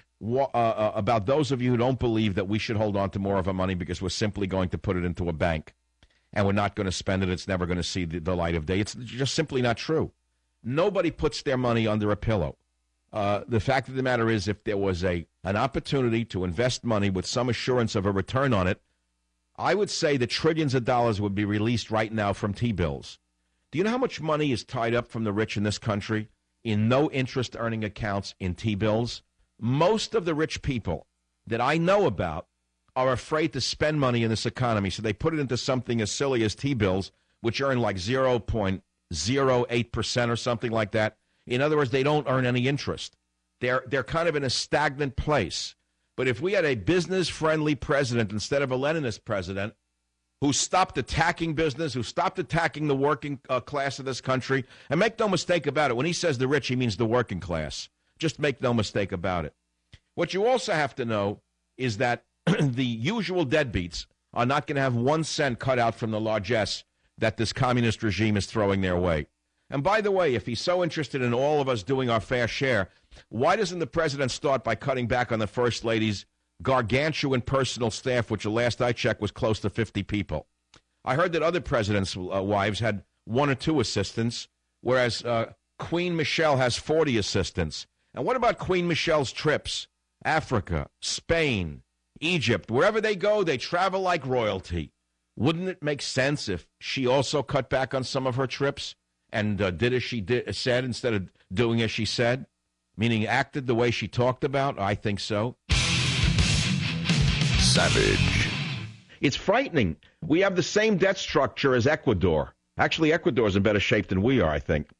Speaker 9: About those of you who don't believe that we should hold on to more of our money because we're simply going to put it into a bank and we're not going to spend it, it's never going to see the light of day. It's just simply not true. Nobody puts their money under a pillow. The fact of the matter is, if there was an opportunity to invest money with some assurance of a return on it, I would say that trillions of dollars would be released right now from T-bills. Do you know how much money is tied up from the rich in this country in no interest earning accounts in T-bills? Most of the rich people that I know about are afraid to spend money in this economy, so they put it into something as silly as T-bills, which earn like 0.08% or something like that. In other words, they don't earn any interest. They're kind of in a stagnant place. But if we had a business-friendly president instead of a Leninist president who stopped attacking business, who stopped attacking the working class of this country, and make no mistake about it, when he says the rich, he means the working class. Just make no mistake about it. What you also have to know is that the usual deadbeats are not going to have 1 cent cut out from the largesse that this communist regime is throwing their way. And by the way, if he's so interested in all of us doing our fair share, why doesn't the president start by cutting back on the First Lady's gargantuan personal staff, which the last I checked was close to 50 people? I heard that other presidents' wives had 1 or 2 assistants, whereas Queen Michelle has 40 assistants. And what about Queen Michelle's trips? Africa, Spain, Egypt, wherever they go, they travel like royalty. Wouldn't it make sense if she also cut back on some of her trips and did as she said instead of doing as she said? Meaning acted the way she talked about? I think so.
Speaker 2: Savage.
Speaker 9: It's frightening. We have the same debt structure as Ecuador. Actually, Ecuador is in better shape than we are, I think.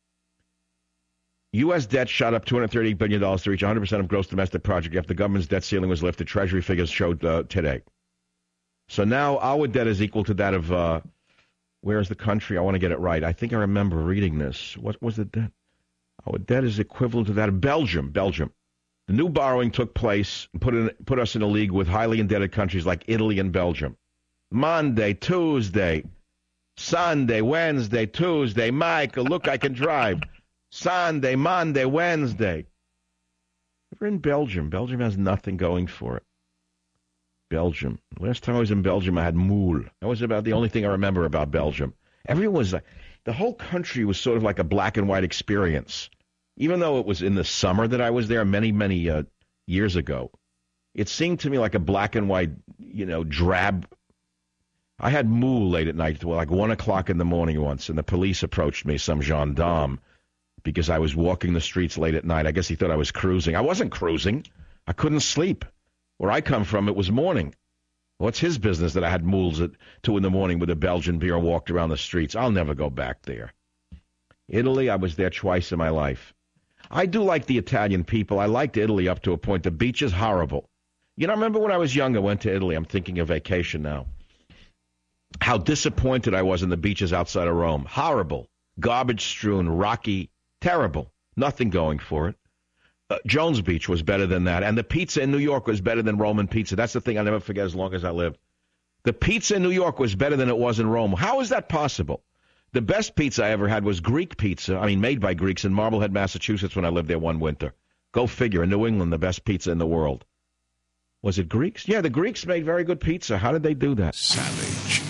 Speaker 9: U.S. debt shot up $230 billion to reach 100% of gross domestic product after the government's debt ceiling was lifted. Treasury figures showed today. So now our debt is equal to that of, where is the country? I want to get it right. I think I remember reading this. What was the debt? Our debt is equivalent to that of Belgium. The new borrowing took place and put us in a league with highly indebted countries like Italy and Belgium. Monday, Tuesday, Sunday, Wednesday, Tuesday. Michael, look, I can drive. Sunday, Monday, Wednesday. We're in Belgium. Belgium has nothing going for it. Belgium. Last time I was in Belgium, I had moule. That was about the only thing I remember about Belgium. Everyone was like, the whole country was sort of like a black and white experience. Even though it was in the summer that I was there many, many years ago, it seemed to me like a black and white, drab. I had moule late at night, like 1 o'clock in the morning once, and the police approached me, some gendarme, because I was walking the streets late at night. I guess he thought I was cruising. I wasn't cruising. I couldn't sleep. Where I come from, it was morning. What's his business that I had moules at 2 in the morning with a Belgian beer and walked around the streets? I'll never go back there. Italy, I was there twice in my life. I do like the Italian people. I liked Italy up to a point. The beach is horrible. I remember when I was young, I went to Italy. I'm thinking of vacation now. How disappointed I was in the beaches outside of Rome. Horrible. Garbage-strewn, rocky, terrible. Nothing going for it. Jones Beach was better than that. And the pizza in New York was better than Roman pizza. That's the thing I'll never forget as long as I live. The pizza in New York was better than it was in Rome. How is that possible? The best pizza I ever had was Greek pizza. Made by Greeks in Marblehead, Massachusetts when I lived there one winter. Go figure. In New England, the best pizza in the world. Was it Greeks? Yeah, the Greeks made very good pizza. How did they do that?
Speaker 2: Savage.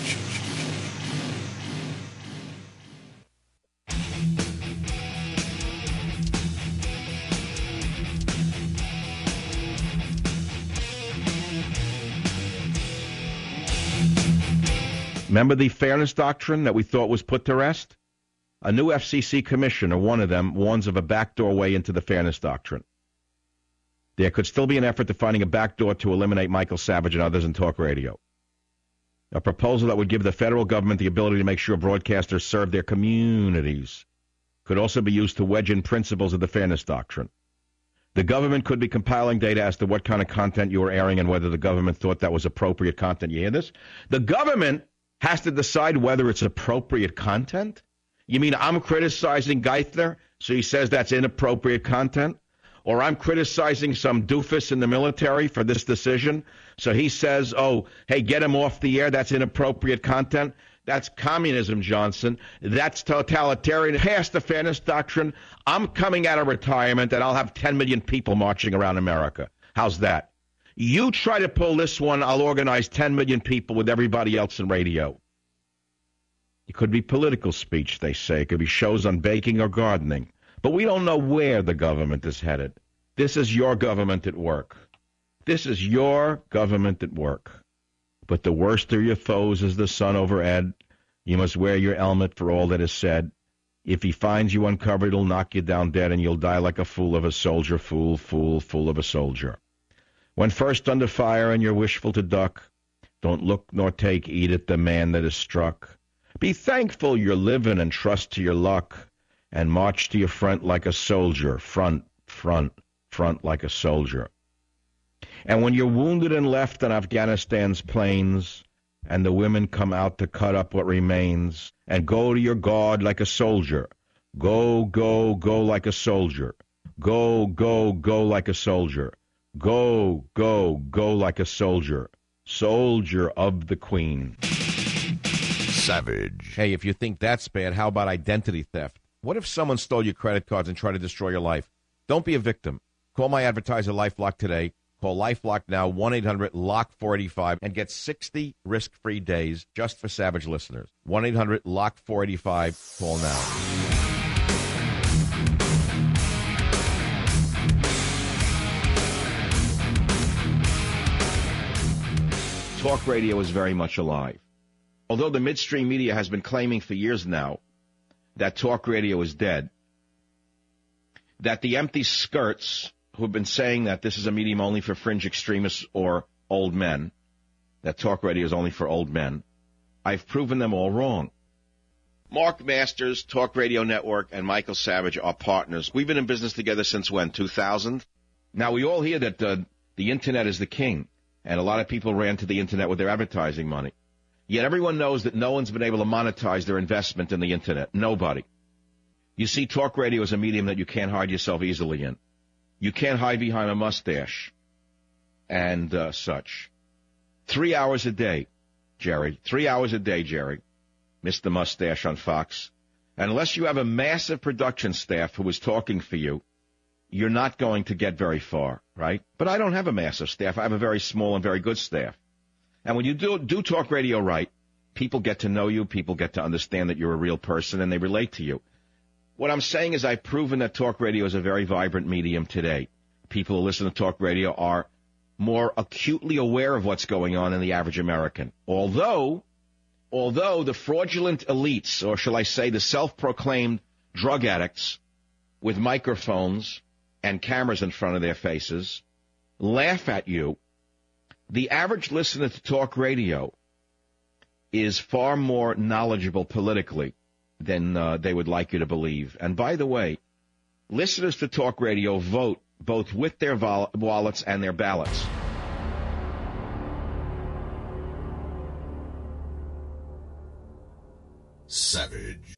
Speaker 9: Remember the fairness doctrine that we thought was put to rest? A new FCC commissioner, one of them, warns of a backdoor way into the fairness doctrine. There could still be an effort to finding a backdoor to eliminate Michael Savage and others in talk radio. A proposal that would give the federal government the ability to make sure broadcasters serve their communities could also be used to wedge in principles of the fairness doctrine. The government could be compiling data as to what kind of content you were airing and whether the government thought that was appropriate content. You hear this? The government has to decide whether it's appropriate content? You mean I'm criticizing Geithner, so he says that's inappropriate content? Or I'm criticizing some doofus in the military for this decision, so he says, oh, hey, get him off the air, that's inappropriate content? That's communism, Johnson. That's totalitarian. Pass the fairness doctrine. I'm coming out of retirement, and I'll have 10 million people marching around America. How's that? You try to pull this one, I'll organize 10 million people with everybody else in radio. It could be political speech, they say. It could be shows on baking or gardening. But we don't know where the government is headed. This is your government at work. This is your government at work. But the worst of your foes is the sun overhead. You must wear your helmet for all that is said. If he finds you uncovered, he'll knock you down dead, and you'll die like a fool of a soldier. Fool, fool, fool of a soldier. When first under fire and you're wishful to duck, don't look nor take, eat at the man that is struck. Be thankful you're living and trust to your luck, and march to your front like a soldier. Front, front, front like a soldier. And when you're wounded and left on Afghanistan's plains, and the women come out to cut up what remains, and go to your guard like a soldier. Go, go, go like a soldier. Go, go, go like a soldier. Go, go, go like a soldier. Soldier of the Queen.
Speaker 1: Savage.
Speaker 9: Hey, if you think that's bad, how about identity theft? What if someone stole your credit cards and tried to destroy your life? Don't be a victim. Call my advertiser, LifeLock, today. Call LifeLock now, 1-800-LOCK-485, and get 60 risk-free days just for Savage listeners. 1-800-LOCK-485. Call now. Talk radio is very much alive. Although the midstream media has been claiming for years now that talk radio is dead, that the empty skirts who have been saying that this is a medium only for fringe extremists or old men, that talk radio is only for old men, I've proven them all wrong. Mark Masters, Talk Radio Network, and Michael Savage are partners. We've been in business together since when, 2000? Now, we all hear that the Internet is the king, and a lot of people ran to the Internet with their advertising money. Yet everyone knows that no one's been able to monetize their investment in the Internet. Nobody. You see, talk radio is a medium that you can't hide yourself easily in. You can't hide behind a mustache and such. 3 hours a day, Jerry. 3 hours a day, Jerry. Mr. Mustache on Fox. And unless you have a massive production staff who is talking for you, you're not going to get very far, right? But I don't have a massive staff. I have a very small and very good staff. And when you do talk radio right, people get to know you, people get to understand that you're a real person, and they relate to you. What I'm saying is I've proven that talk radio is a very vibrant medium today. People who listen to talk radio are more acutely aware of what's going on than the average American. Although the fraudulent elites, or shall I say the self-proclaimed drug addicts with microphones and cameras in front of their faces, laugh at you, the average listener to talk radio is far more knowledgeable politically than they would like you to believe. And by the way, listeners to talk radio vote both with their wallets and their ballots.
Speaker 1: Savage.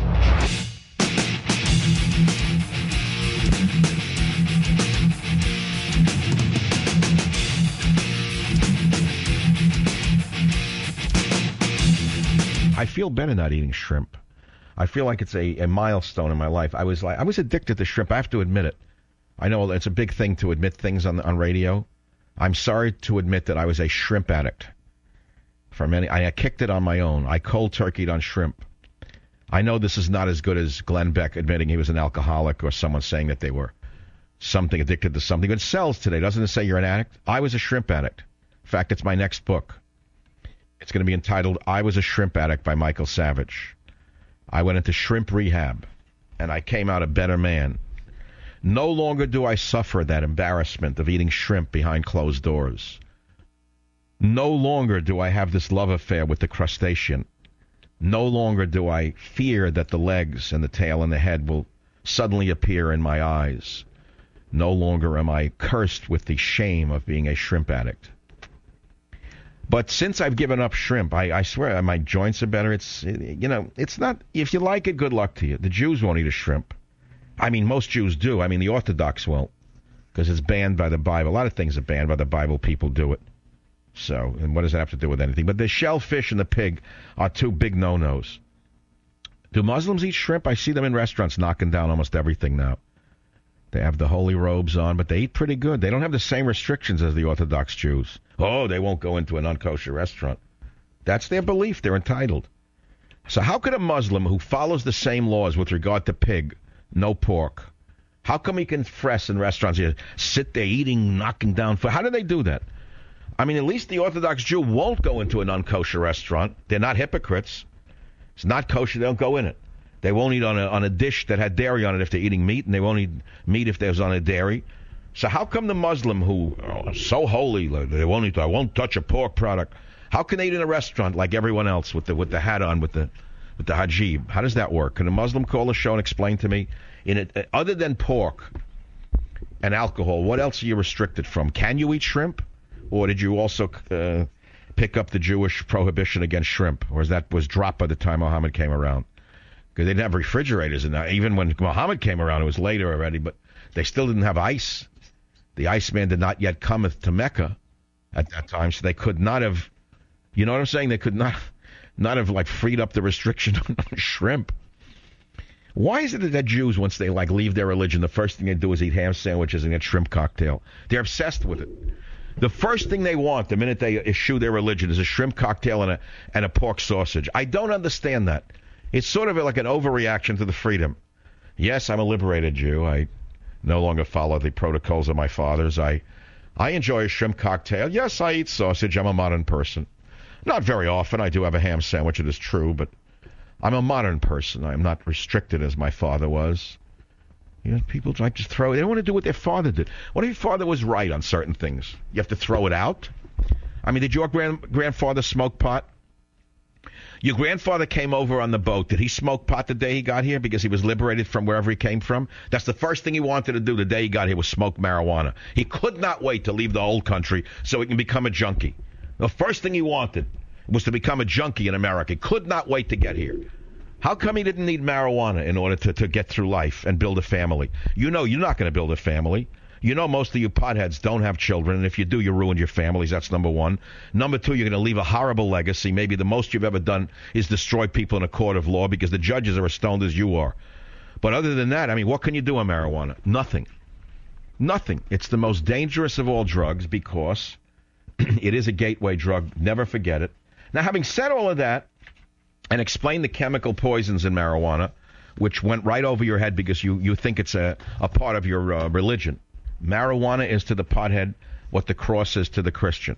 Speaker 9: I feel better not eating shrimp. I feel like it's a milestone in my life. I was addicted to shrimp. I have to admit it. I know it's a big thing to admit things on radio. I'm sorry to admit that I was a shrimp addict. I kicked it on my own. I cold turkeyed on shrimp. I know this is not as good as Glenn Beck admitting he was an alcoholic or someone saying that they were something addicted to something. It sells today. Doesn't it say you're an addict? I was a shrimp addict. In fact, it's my next book. It's going to be entitled, I Was a Shrimp Addict by Michael Savage. I went into shrimp rehab, and I came out a better man. No longer do I suffer that embarrassment of eating shrimp behind closed doors. No longer do I have this love affair with the crustacean. No longer do I fear that the legs and the tail and the head will suddenly appear in my eyes. No longer am I cursed with the shame of being a shrimp addict. But since I've given up shrimp, I swear my joints are better. It's not, if you like it, good luck to you. The Jews won't eat a shrimp. I mean, most Jews do. I mean, the Orthodox won't, because it's banned by the Bible. A lot of things are banned by the Bible. People do it. So, and what does that have to do with anything? But the shellfish and the pig are two big no-nos. Do Muslims eat shrimp? I see them in restaurants knocking down almost everything now. They have the holy robes on, but they eat pretty good. They don't have the same restrictions as the Orthodox Jews. Oh, they won't go into an unkosher restaurant. That's their belief. They're entitled. So how could a Muslim who follows the same laws with regard to pig, no pork, how come he can fresh in restaurants, sit there eating, knocking down food? How do they do that? I mean, at least the Orthodox Jew won't go into an unkosher restaurant. They're not hypocrites. It's not kosher. They don't go in it. They won't eat on a dish that had dairy on it if they're eating meat, and they won't eat meat if there's on a dairy. So how come the Muslim who are so holy, they won't eat, I won't touch a pork product, how can they eat in a restaurant like everyone else with the hat on, with the hajib? How does that work? Can a Muslim call the show and explain to me, other than pork and alcohol, what else are you restricted from? Can you eat shrimp? Or did you also pick up the Jewish prohibition against shrimp? Or was dropped by the time Muhammad came around? Because they didn't have refrigerators. And even when Muhammad came around, it was later already, but they still didn't have ice. The Iceman did not yet come to Mecca at that time, so they could not have, you know what I'm saying? They could not have like freed up the restriction on shrimp. Why is it that Jews, once they leave their religion, the first thing they do is eat ham sandwiches and get shrimp cocktail? They're obsessed with it. The first thing they want the minute they eschew their religion is a shrimp cocktail and a pork sausage. I don't understand that. It's sort of like an overreaction to the freedom. Yes, I'm a liberated Jew. I no longer follow the protocols of my fathers. I enjoy a shrimp cocktail. Yes, I eat sausage. I'm a modern person. Not very often. I do have a ham sandwich, it is true, but I'm a modern person. I'm not restricted as my father was. You know, people like to throw it. They don't want to do what their father did. What if your father was right on certain things? You have to throw it out? I mean, did your grandfather smoke pot? Your grandfather came over on the boat. Did he smoke pot the day he got here because he was liberated from wherever he came from? That's the first thing he wanted to do the day he got here was smoke marijuana. He could not wait to leave the old country so he can become a junkie. The first thing he wanted was to become a junkie in America. He could not wait to get here. How come he didn't need marijuana in order to get through life and build a family? You know you're not going to build a family. You know most of you potheads don't have children, and if you do, you ruined your families. That's number one. Number two, you're going to leave a horrible legacy. Maybe the most you've ever done is destroy people in a court of law because the judges are as stoned as you are. But other than that, I mean, what can you do on marijuana? Nothing. Nothing. It's the most dangerous of all drugs because it is a gateway drug. Never forget it. Now, having said all of that and explained the chemical poisons in marijuana, which went right over your head because you think it's a part of your religion, marijuana is to the pothead what the cross is to the Christian.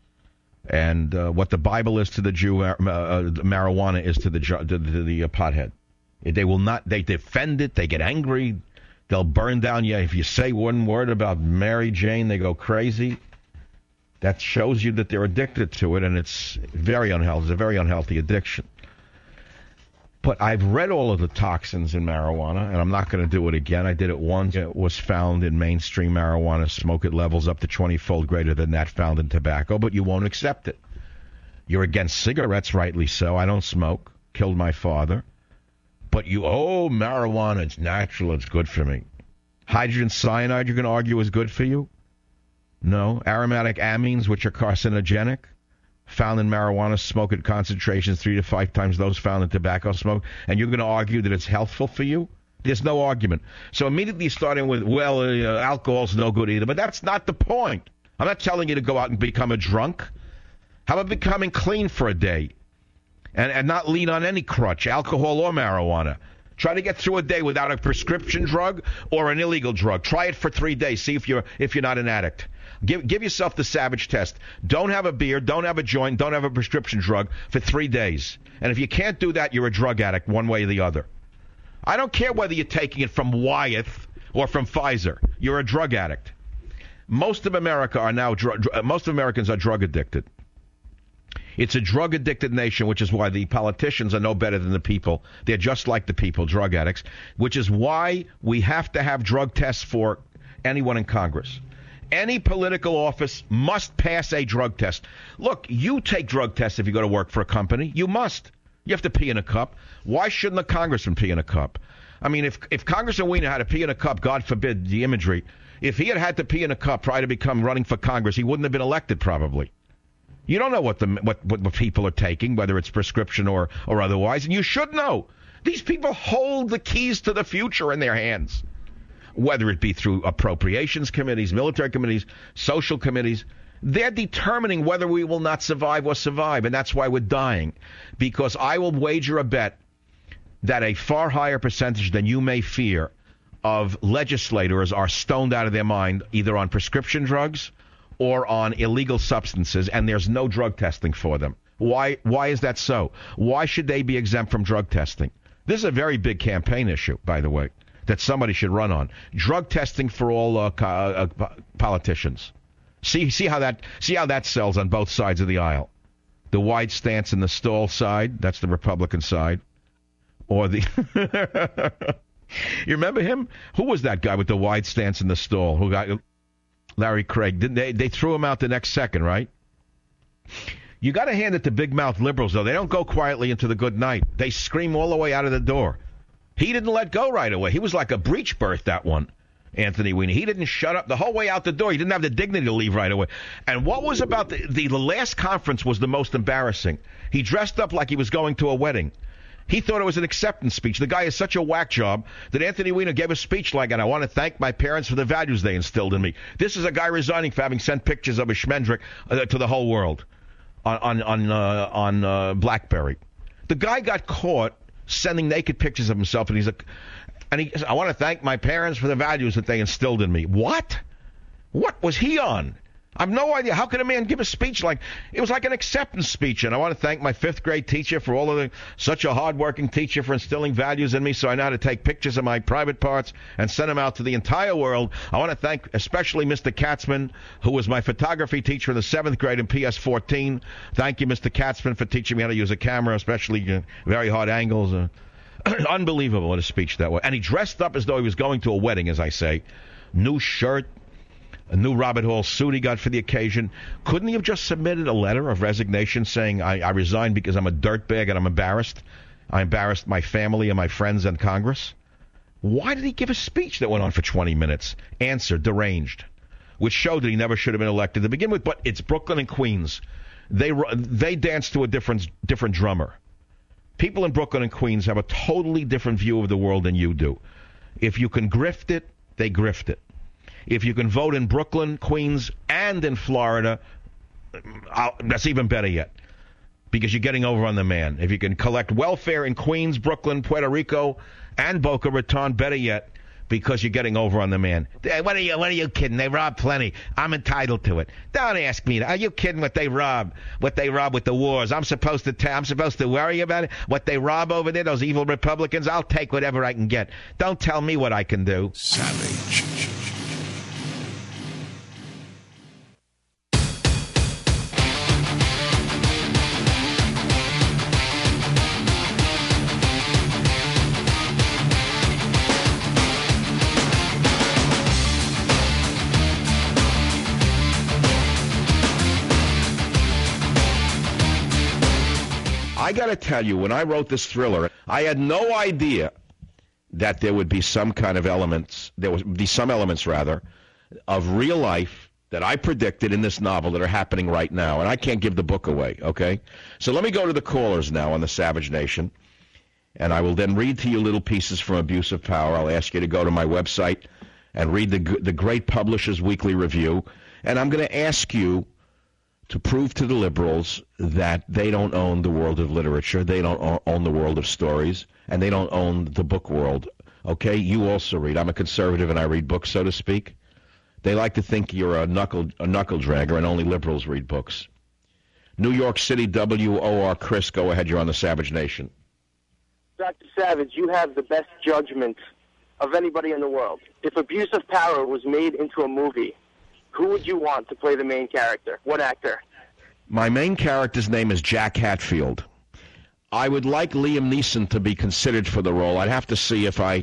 Speaker 9: And what the Bible is to the Jew, marijuana is to the pothead. They will not, they defend it, they get angry, they'll burn down you. If you say one word about Mary Jane, they go crazy. That shows you that they're addicted to it, and it's very unhealthy. It's a very unhealthy addiction. But I've read all of the toxins in marijuana, and I'm not going to do it again. I did it once. It was found in mainstream marijuana. Smoke at levels up to 20-fold greater than that found in tobacco, but you won't accept it. You're against cigarettes, rightly so. I don't smoke. Killed my father. But marijuana, it's natural, it's good for me. Hydrogen cyanide, you're going to argue, is good for you? No. Aromatic amines, which are carcinogenic, found in marijuana smoke at concentrations 3 to 5 times those found in tobacco smoke, and you're going to argue that it's healthful for you? There's no argument. So immediately starting with, alcohol's no good either, but that's not the point. I'm not telling you to go out and become a drunk. How about becoming clean for a day and not lean on any crutch, alcohol or marijuana? Try to get through a day without a prescription drug or an illegal drug. Try it for 3 days. See if you're not an addict. Give yourself the Savage test. Don't have a beer, don't have a joint, don't have a prescription drug for 3 days. And if you can't do that, you're a drug addict one way or the other. I don't care whether you're taking it from Wyeth or from Pfizer. You're a drug addict. Most of America are now most Americans are drug addicted. It's a drug addicted nation, which is why the politicians are no better than the people. They're just like the people, drug addicts, which is why we have to have drug tests for anyone in Congress. Any political office must pass a drug test. Look, you take drug tests if you go to work for a company. You must. You have to pee in a cup. Why shouldn't a congressman pee in a cup? I mean, if Congressman Weiner had to pee in a cup, God forbid the imagery, if he had to pee in a cup prior to become running for Congress, he wouldn't have been elected probably. You don't know what the people are taking, whether it's prescription or otherwise, and you should know. These people hold the keys to the future in their hands, whether it be through appropriations committees, military committees, social committees. They're determining whether we will not survive or survive, and that's why we're dying. Because I will wager a bet that a far higher percentage than you may fear of legislators are stoned out of their mind, either on prescription drugs or on illegal substances, and there's no drug testing for them. Why is that so? Why should they be exempt from drug testing? This is a very big campaign issue, by the way, that somebody should run on. Drug testing for all politicians. See how that sells on both sides of the aisle. The wide stance in the stall side, that's the Republican side, or the you remember him? Who was that guy with the wide stance in the stall? Who got Larry Craig? Didn't they threw him out the next second, right? You got to hand it to big mouth liberals, though. They don't go quietly into the good night. They scream all the way out of the door. He didn't let go right away. He was like a breech birth, that one, Anthony Weiner. He didn't shut up the whole way out the door. He didn't have the dignity to leave right away. And what was about the last conference was the most embarrassing. He dressed up like he was going to a wedding. He thought it was an acceptance speech. The guy is such a whack job that Anthony Weiner gave a speech like, and I want to thank my parents for the values they instilled in me. This is a guy resigning for having sent pictures of a schmendrick to the whole world on BlackBerry. The guy got caught sending naked pictures of himself, and he says, I want to thank my parents for the values that they instilled in me. What? What was he on? I have no idea. How could a man give a speech like, it was like an acceptance speech, and I want to thank my 5th grade teacher for such a hardworking teacher for instilling values in me, so I know how to take pictures of my private parts and send them out to the entire world. I want to thank especially Mr. Katzman, who was my photography teacher in the 7th grade in PS14. Thank you, Mr. Katzman, for teaching me how to use a camera, especially very hard angles. Unbelievable, what a speech that was. And he dressed up as though he was going to a wedding, as I say. New shirt. A new Robert Hall suit he got for the occasion. Couldn't he have just submitted a letter of resignation saying, I resign because I'm a dirtbag and I'm embarrassed? I embarrassed my family and my friends and Congress. Why did he give a speech that went on for 20 minutes? Answer, deranged, which showed that he never should have been elected to begin with. But it's Brooklyn and Queens. They dance to a different drummer. People in Brooklyn and Queens have a totally different view of the world than you do. If you can grift it, they grift it. If you can vote in Brooklyn, Queens, and in Florida, that's even better yet, because you're getting over on the man. If you can collect welfare in Queens, Brooklyn, Puerto Rico, and Boca Raton, better yet, because you're getting over on the man. What are you kidding? They rob plenty. I'm entitled to it. Don't ask me. Are you kidding what they rob? What they rob with the wars? I'm supposed to worry about it? What they rob over there, those evil Republicans? I'll take whatever I can get. Don't tell me what I can do.
Speaker 1: Savage.
Speaker 9: I got to tell you, when I wrote this thriller, I had no idea that there would be some kind of elements, there would be some elements, rather, of real life that I predicted in this novel that are happening right now. And I can't give the book away, okay? So let me go to the callers now on the Savage Nation, and I will then read to you little pieces from Abuse of Power. I'll ask you to go to my website and read the Great Publishers Weekly Review, and I'm going to ask you to prove to the liberals that they don't own the world of literature, they don't own the world of stories, and they don't own the book world. Okay? You also read. I'm a conservative and I read books, so to speak. They like to think you're a knuckle dragger and only liberals read books. New York City, WOR Chris, go ahead, you're on the Savage Nation.
Speaker 18: Dr. Savage, you have the best judgment of anybody in the world. If Abuse of Power was made into a movie, who would you want to play the main character? What actor?
Speaker 9: My main character's name is Jack Hatfield. I would like Liam Neeson to be considered for the role. I'd have to see if I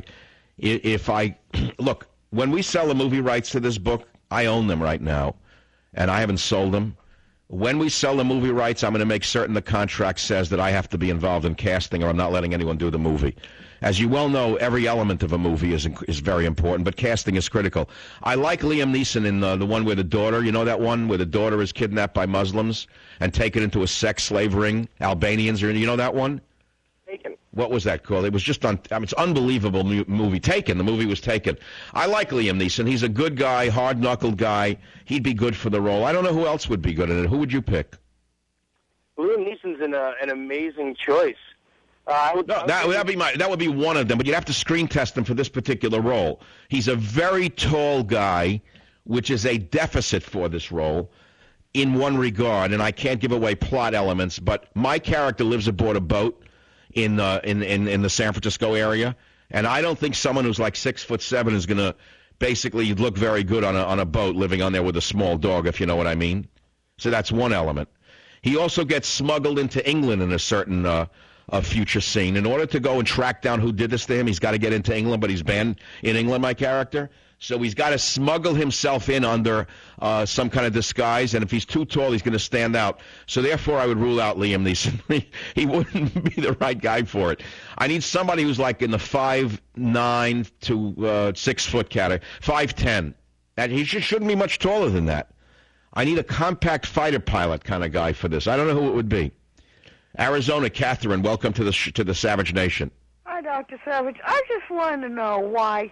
Speaker 9: look, when we sell the movie rights to this book, I own them right now, and I haven't sold them. When we sell the movie rights, I'm going to make certain the contract says that I have to be involved in casting, or I'm not letting anyone do the movie. As you well know, every element of a movie is very important, but casting is critical. I like Liam Neeson in the one where the daughter, you know that one where the daughter is kidnapped by Muslims and taken into a sex slave ring, Albanians, or you know that one?
Speaker 18: Taken.
Speaker 9: What was that called? It was just on. It's an unbelievable movie. Taken. The movie was Taken. I like Liam Neeson. He's a good guy, hard-knuckled guy. He'd be good for the role. I don't know who else would be good in it. Who would you pick?
Speaker 18: Liam Neeson's an amazing choice.
Speaker 9: That would be one of them, but you'd have to screen test him for this particular role. He's a very tall guy, which is a deficit for this role in one regard, and I can't give away plot elements, but my character lives aboard a boat in the San Francisco area, and I don't think someone who's like 6'7" is going to basically look very good on a boat living on there with a small dog, if you know what I mean. So that's one element. He also gets smuggled into England in a certain a future scene. In order to go and track down who did this to him, he's got to get into England, but he's banned in England, my character. So he's got to smuggle himself in under some kind of disguise, and if he's too tall, he's going to stand out. So therefore, I would rule out Liam Neeson. He wouldn't be the right guy for it. I need somebody who's like in the 5'9" to 6 foot category, 5'10". And he shouldn't be much taller than that. I need a compact fighter pilot kind of guy for this. I don't know who it would be. Arizona, Catherine, welcome to the Savage Nation.
Speaker 19: Hi, Dr. Savage. I just wanted to know why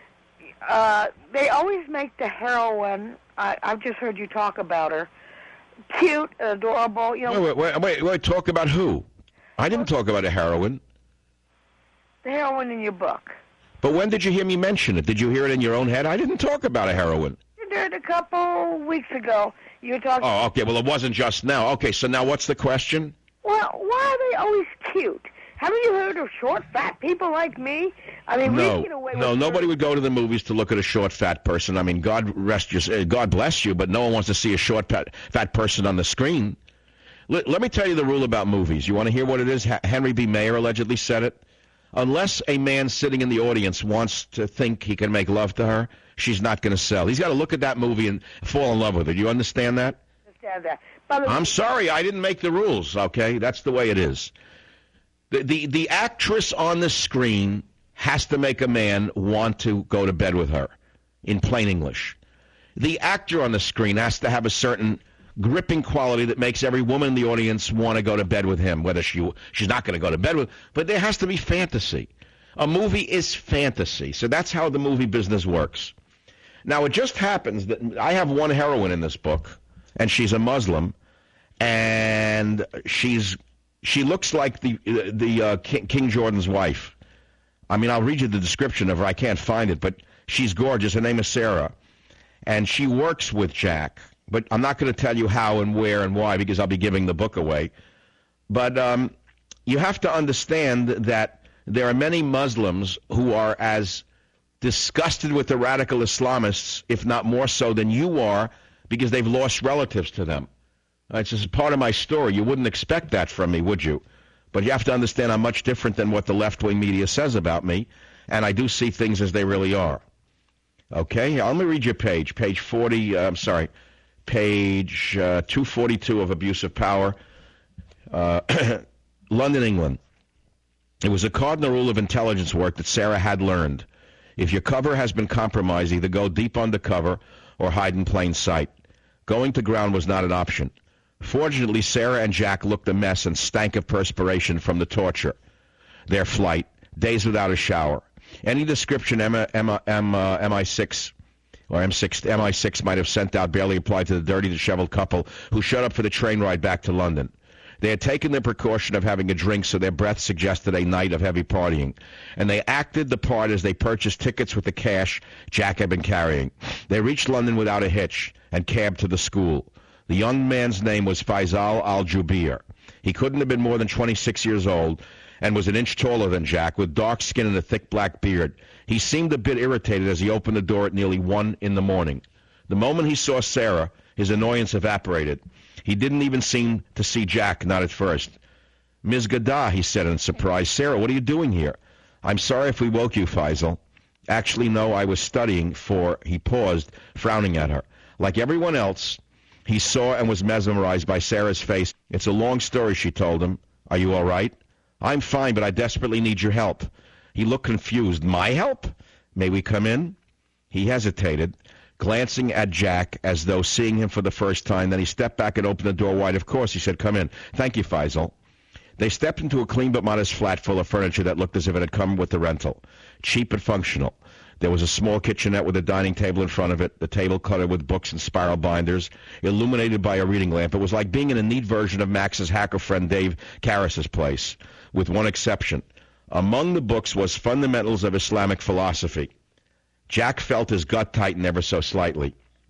Speaker 19: they always make the heroine, I've just heard you talk about her, cute, adorable. You know.
Speaker 9: Wait, talk about who? I didn't talk about a heroine.
Speaker 19: The heroine in your book.
Speaker 9: But when did you hear me mention it? Did you hear it in your own head? I didn't talk about a heroine.
Speaker 19: You did a couple weeks ago. You were talking.
Speaker 9: Oh, okay. Well, it wasn't just now. Okay, so now what's the question?
Speaker 19: Well, why are they always cute? Haven't you heard of short, fat people like me? I mean, we get away with
Speaker 9: nobody would go to the movies to look at a short, fat person. I mean, God bless you, but no one wants to see a short, fat person on the screen. Let me tell you the rule about movies. You want to hear what it is? Henry B. Mayer allegedly said it. Unless a man sitting in the audience wants to think he can make love to her, she's not going to sell. He's got to look at that movie and fall in love with it. You understand that?
Speaker 19: Understand that.
Speaker 9: I'm sorry, I didn't make the rules, okay? That's the way it is. The actress on the screen has to make a man want to go to bed with her, in plain English. The actor on the screen has to have a certain gripping quality that makes every woman in the audience want to go to bed with him, whether she's not going to go to bed with, but there has to be fantasy. A movie is fantasy, so that's how the movie business works. Now, it just happens that I have one heroine in this book, and she's a Muslim, and she looks like the King Jordan's wife. I mean, I'll read you the description of her. I can't find it, but she's gorgeous. Her name is Sarah, and she works with Jack. But I'm not going to tell you how and where and why because I'll be giving the book away. But you have to understand that there are many Muslims who are as disgusted with the radical Islamists, if not more so than you are, because they've lost relatives to them. It's just part of my story. You wouldn't expect that from me, would you? But you have to understand I'm much different than what the left-wing media says about me, and I do see things as they really are. Okay? Let me read you page 242 of Abuse of Power. London, England. It was a cardinal rule of intelligence work that Sarah had learned. If your cover has been compromised, either go deep undercover or hide in plain sight. Going to ground was not an option. Fortunately, Sarah and Jack looked a mess and stank of perspiration from the torture. Their flight, days without a shower. Any description MI6 or MI6 might have sent out barely applied to the dirty, disheveled couple who showed up for the train ride back to London. They had taken the precaution of having a drink, so their breath suggested a night of heavy partying. And they acted the part as they purchased tickets with the cash Jack had been carrying. They reached London without a hitch and cabbed to the school. The young man's name was Faisal Al-Jubeir. He couldn't have been more than 26 years old and was an inch taller than Jack, with dark skin and a thick black beard. He seemed a bit irritated as he opened the door at nearly 1 in the morning. The moment he saw Sarah, his annoyance evaporated. He didn't even seem to see Jack, not at first. "Ms. Gaddah," he said in surprise. "Sarah, what are you doing here?" "I'm sorry if we woke you, Faisal." "Actually, no, I was studying for—" He paused, frowning at her. Like everyone else, he saw and was mesmerized by Sarah's face. "It's a long story," she told him. "Are you all right?" "I'm fine, but I desperately need your help." He looked confused. "My help? May we come in?" He hesitated, glancing at Jack as though seeing him for the first time. Then he stepped back and opened the door wide. "Of course," he said. "Come in." "Thank you, Faisal." They stepped into a clean but modest flat full of furniture that looked as if it had come with the rental. Cheap but functional. There was a small kitchenette with a dining table in front of it, the table cluttered with books and spiral binders, illuminated by a reading lamp. It was like being in a neat version of Max's hacker friend Dave Karras's place, with one exception. Among the books was Fundamentals of Islamic Philosophy. Jack felt his gut tighten ever so slightly.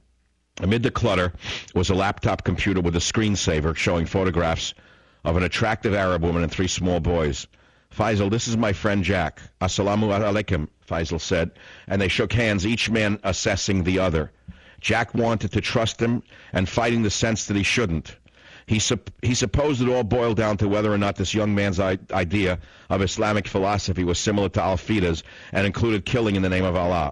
Speaker 9: Amid the clutter was a laptop computer with a screensaver showing photographs of an attractive Arab woman and 3 small boys. "Faisal, this is my friend Jack." "Assalamu alaikum," Faisal said, and they shook hands, each man assessing the other. Jack wanted to trust him and fighting the sense that he shouldn't. He supposed it all boiled down to whether or not this young man's idea of Islamic philosophy was similar to Al-Fida's and included killing in the name of Allah.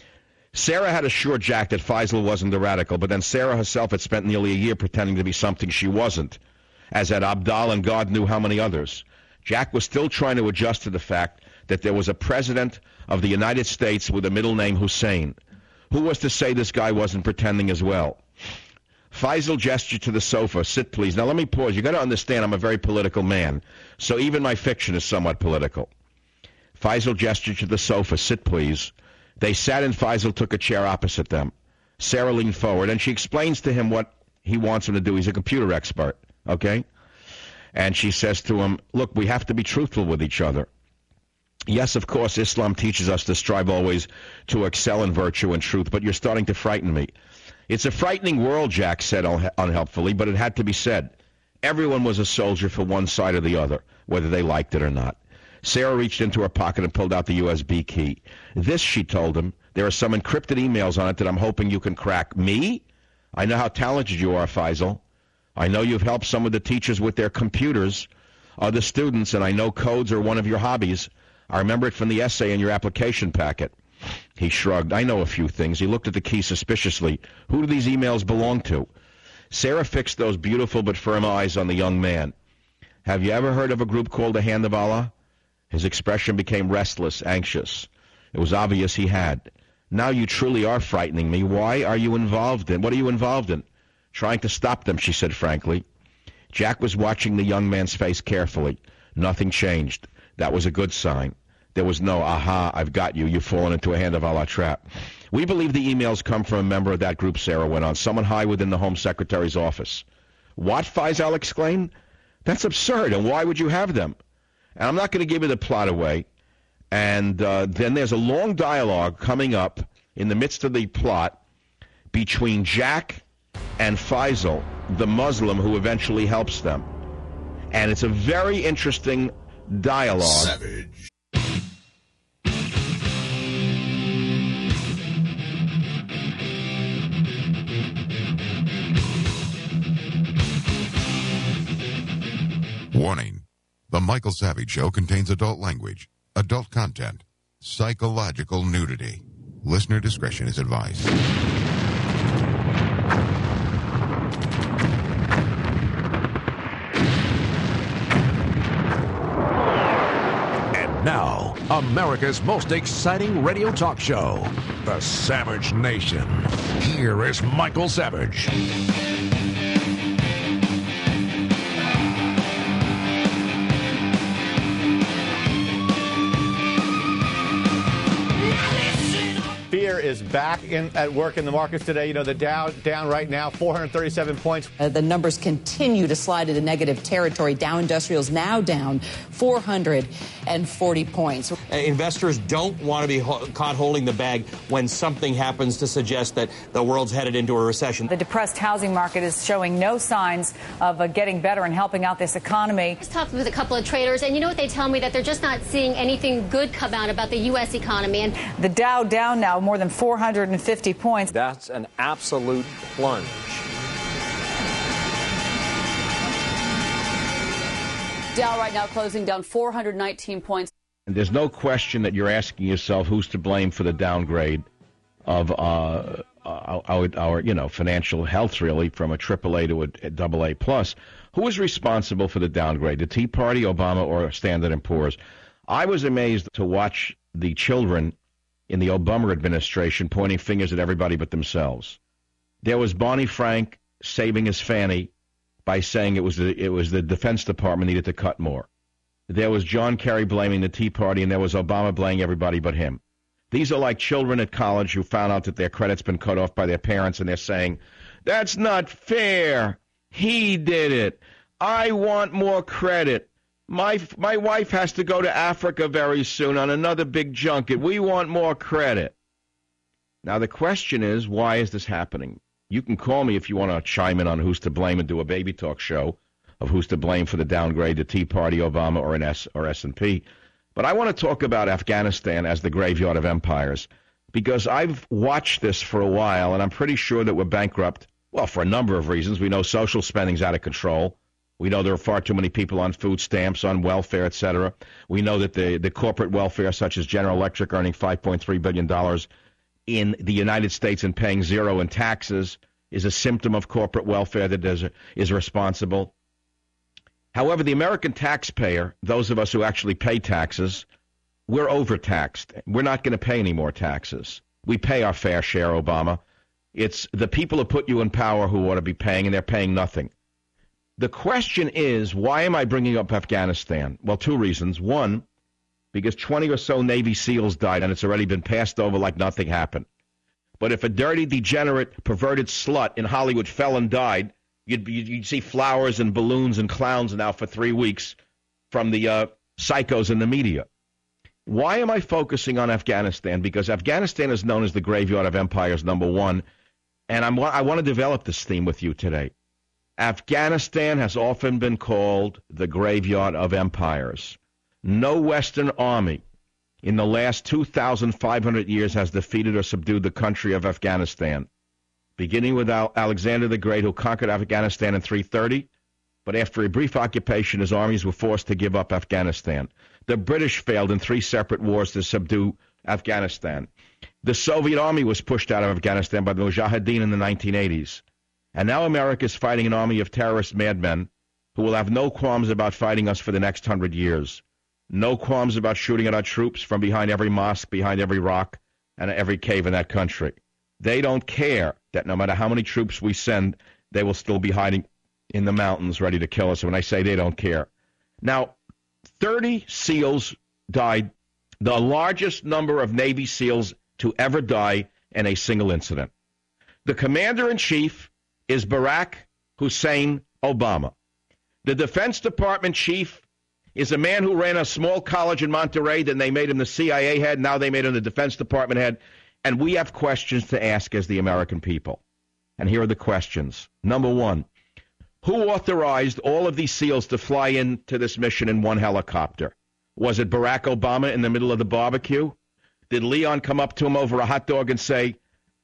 Speaker 9: Sarah had assured Jack that Faisal wasn't a radical, but then Sarah herself had spent nearly a year pretending to be something she wasn't, as had Abdal and God knew how many others. Jack was still trying to adjust to the fact that there was a president of the United States with a middle name Hussein. Who was to say this guy wasn't pretending as well? Faisal gestured to the sofa. "Sit, please." Now, let me pause. You got to understand I'm a very political man, so even my fiction is somewhat political. Faisal gestured to the sofa. "Sit, please." They sat and Faisal took a chair opposite them. Sarah leaned forward, and she explains to him what he wants him to do. He's a computer expert, okay? And she says to him, "Look, we have to be truthful with each other. Yes, of course, Islam teaches us to strive always to excel in virtue and truth, but you're starting to frighten me." "It's a frightening world," Jack said unhelpfully, but it had to be said. Everyone was a soldier for one side or the other, whether they liked it or not. Sarah reached into her pocket and pulled out the USB key. "This," she told him, "there are some encrypted emails on it that I'm hoping you can crack." "Me? I know how talented you are, Faisal. I know you've helped some of the teachers with their computers, other students, and I know codes are one of your hobbies. I remember it from the essay in your application packet." He shrugged. "I know a few things." He looked at the key suspiciously. "Who do these emails belong to?" Sarah fixed those beautiful but firm eyes on the young man. "Have you ever heard of a group called the Hand of Allah?" His expression became restless, anxious. It was obvious he had. "Now you truly are frightening me. Why are you involved in? What are you involved in?" "Trying to stop them," she said frankly. Jack was watching the young man's face carefully. Nothing changed. That was a good sign. There was no, "Aha, I've got you. You've fallen into a Hand of Allah trap." "We believe the emails come from a member of that group," Sarah went on, "someone high within the Home Secretary's office." "What?" Faisal exclaimed. "That's absurd, and why would you have them?" And I'm not going to give you the plot away. And then there's a long dialogue coming up in the midst of the plot between Jack and Faisal, the Muslim who eventually helps them. And it's a very interesting dialogue.
Speaker 1: Savage. Warning. The Michael Savage Show contains adult language, adult content, psychological nudity. Listener discretion is advised.
Speaker 2: And now, America's most exciting radio talk show, The Savage Nation. Here is Michael Savage.
Speaker 3: Fear is back at work in the markets today. You know, the Dow down right now, 437 points.
Speaker 4: The numbers continue to slide into negative territory. Dow Industrials now down 440 points.
Speaker 5: Investors don't want to be caught holding the bag when something happens to suggest that the world's headed into a recession.
Speaker 6: The depressed housing market is showing no signs of getting better and helping out this economy.
Speaker 7: I just talked with a couple of traders, and you know what they tell me? That they're just not seeing anything good come out about the U.S. economy. And
Speaker 6: the Dow down now more than 450 points.
Speaker 14: That's an absolute plunge.
Speaker 8: Dow right now closing down 419 points.
Speaker 9: And there's no question that you're asking yourself who's to blame for the downgrade of our financial health, really, from a AAA to a AA plus. Who is responsible for the downgrade? The Tea Party, Obama, or Standard & Poor's? I was amazed to watch the children in the Obama administration pointing fingers at everybody but themselves. There was Barney Frank saving his fanny by saying it was the Defense Department needed to cut more. There was John Kerry blaming the Tea Party, and there was Obama blaming everybody but him. These are like children at college who found out that their credit's been cut off by their parents, and they're saying, "That's not fair. He did it. I want more credit. My wife has to go to Africa very soon on another big junket. We want more credit." Now, the question is, why is this happening? You can call me if you want to chime in on who's to blame and do a baby talk show of who's to blame for the downgrade, the Tea Party, Obama, or S&P. But I want to talk about Afghanistan as the graveyard of empires, because I've watched this for a while, and I'm pretty sure that we're bankrupt, well, for a number of reasons. We know social spending's out of control. We know there are far too many people on food stamps, on welfare, etc. We know that the corporate welfare, such as General Electric, earning $5.3 billion in the United States and paying zero in taxes, is a symptom of corporate welfare that is responsible. However, the American taxpayer, those of us who actually pay taxes, we're overtaxed. We're not going to pay any more taxes. We pay our fair share, Obama. It's the people who put you in power who ought to be paying, and they're paying nothing. The question is, why am I bringing up Afghanistan? Well, two reasons. One, because 20 or so Navy SEALs died, and it's already been passed over like nothing happened. But if a dirty, degenerate, perverted slut in Hollywood fell and died, you'd see flowers and balloons and clowns now for 3 weeks from the psychos in the media. Why am I focusing on Afghanistan? Because Afghanistan is known as the graveyard of empires, number one, and I want to develop this theme with you today. Afghanistan has often been called the graveyard of empires. No Western army in the last 2,500 years has defeated or subdued the country of Afghanistan, beginning with Alexander the Great, who conquered Afghanistan in 330, but after a brief occupation, his armies were forced to give up Afghanistan. The British failed in 3 separate wars to subdue Afghanistan. The Soviet army was pushed out of Afghanistan by the Mujahideen in the 1980s. And now America is fighting an army of terrorist madmen who will have no qualms about fighting us for the next 100 years. No qualms about shooting at our troops from behind every mosque, behind every rock, and every cave in that country. They don't care that no matter how many troops we send, they will still be hiding in the mountains ready to kill us. When I say they don't care. Now, 30 SEALs died, the largest number of Navy SEALs to ever die in a single incident. The commander-in-chief is Barack Hussein Obama. The Defense Department chief is a man who ran a small college in Monterey, then they made him the CIA head, now they made him the Defense Department head, and we have questions to ask as the American people. And here are the questions. Number one, who authorized all of these SEALs to fly into this mission in one helicopter? Was it Barack Obama in the middle of the barbecue? Did Leon come up to him over a hot dog and say,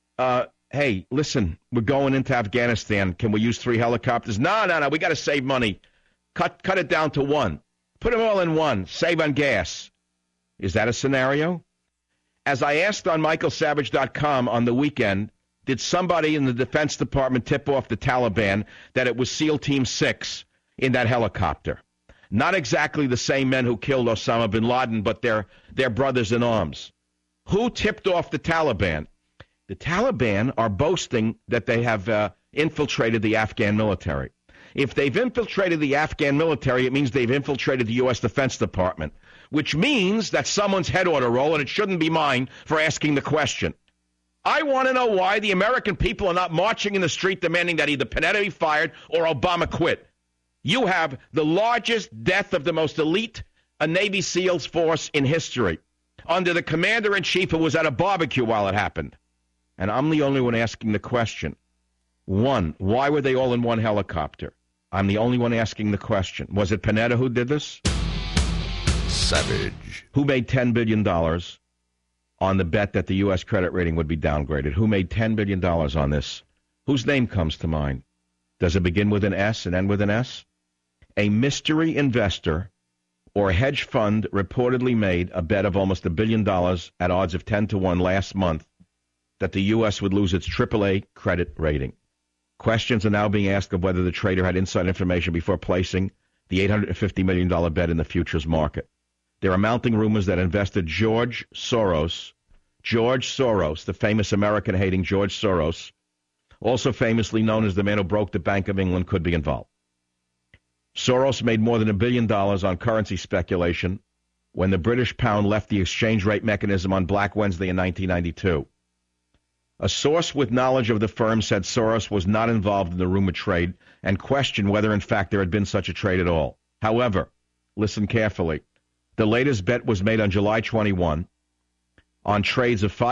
Speaker 9: hey, listen, we're going into Afghanistan. Can we use 3 helicopters? No, we got to save money. Cut it down to 1. Put them all in 1. Save on gas. Is that a scenario? As I asked on michaelsavage.com on the weekend, did somebody in the Defense Department tip off the Taliban that it was SEAL Team 6 in that helicopter? Not exactly the same men who killed Osama bin Laden, but their brothers in arms. Who tipped off the Taliban? The Taliban are boasting that they have infiltrated the Afghan military. If they've infiltrated the Afghan military, it means they've infiltrated the U.S. Defense Department, which means that someone's head ought to roll, and it shouldn't be mine for asking the question. I want to know why the American people are not marching in the street demanding that either Panetta be fired or Obama quit. You have the largest death of the most elite Navy SEALs force in history under the commander-in-chief who was at a barbecue while it happened. And I'm the only one asking the question. One, why were they all in one helicopter? I'm the only one asking the question. Was it Panetta who did this?
Speaker 1: Savage.
Speaker 9: Who made $10 billion on the bet that the U.S. credit rating would be downgraded? Who made $10 billion on this? Whose name comes to mind? Does it begin with an S and end with an S? A mystery investor or hedge fund reportedly made a bet of almost $1 billion at odds of 10-1 last month that the U.S. would lose its AAA credit rating. Questions are now being asked of whether the trader had inside information before placing the $850 million bet in the futures market. There are mounting rumors that investor George Soros, the famous American-hating George Soros, also famously known as the man who broke the Bank of England, could be involved. Soros made more than $1 billion on currency speculation when the British pound left the exchange rate mechanism on Black Wednesday in 1992. A source with knowledge of the firm said Soros was not involved in the rumored trade and questioned whether in fact there had been such a trade at all. However, listen carefully. The latest bet was made on July 21 on trades of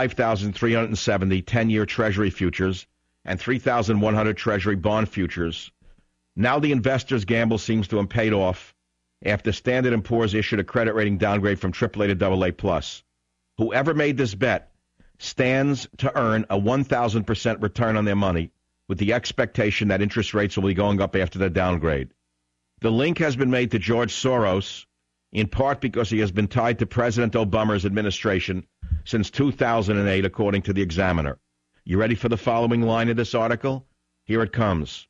Speaker 9: 5,370 10-year Treasury futures and 3,100 Treasury bond futures. Now the investor's gamble seems to have paid off after Standard & Poor's issued a credit rating downgrade from AAA to AA+. Whoever made this bet stands to earn a 1,000% return on their money with the expectation that interest rates will be going up after the downgrade. The link has been made to George Soros, in part because he has been tied to President Obama's administration since 2008, according to the Examiner. You ready for the following line of this article? Here it comes.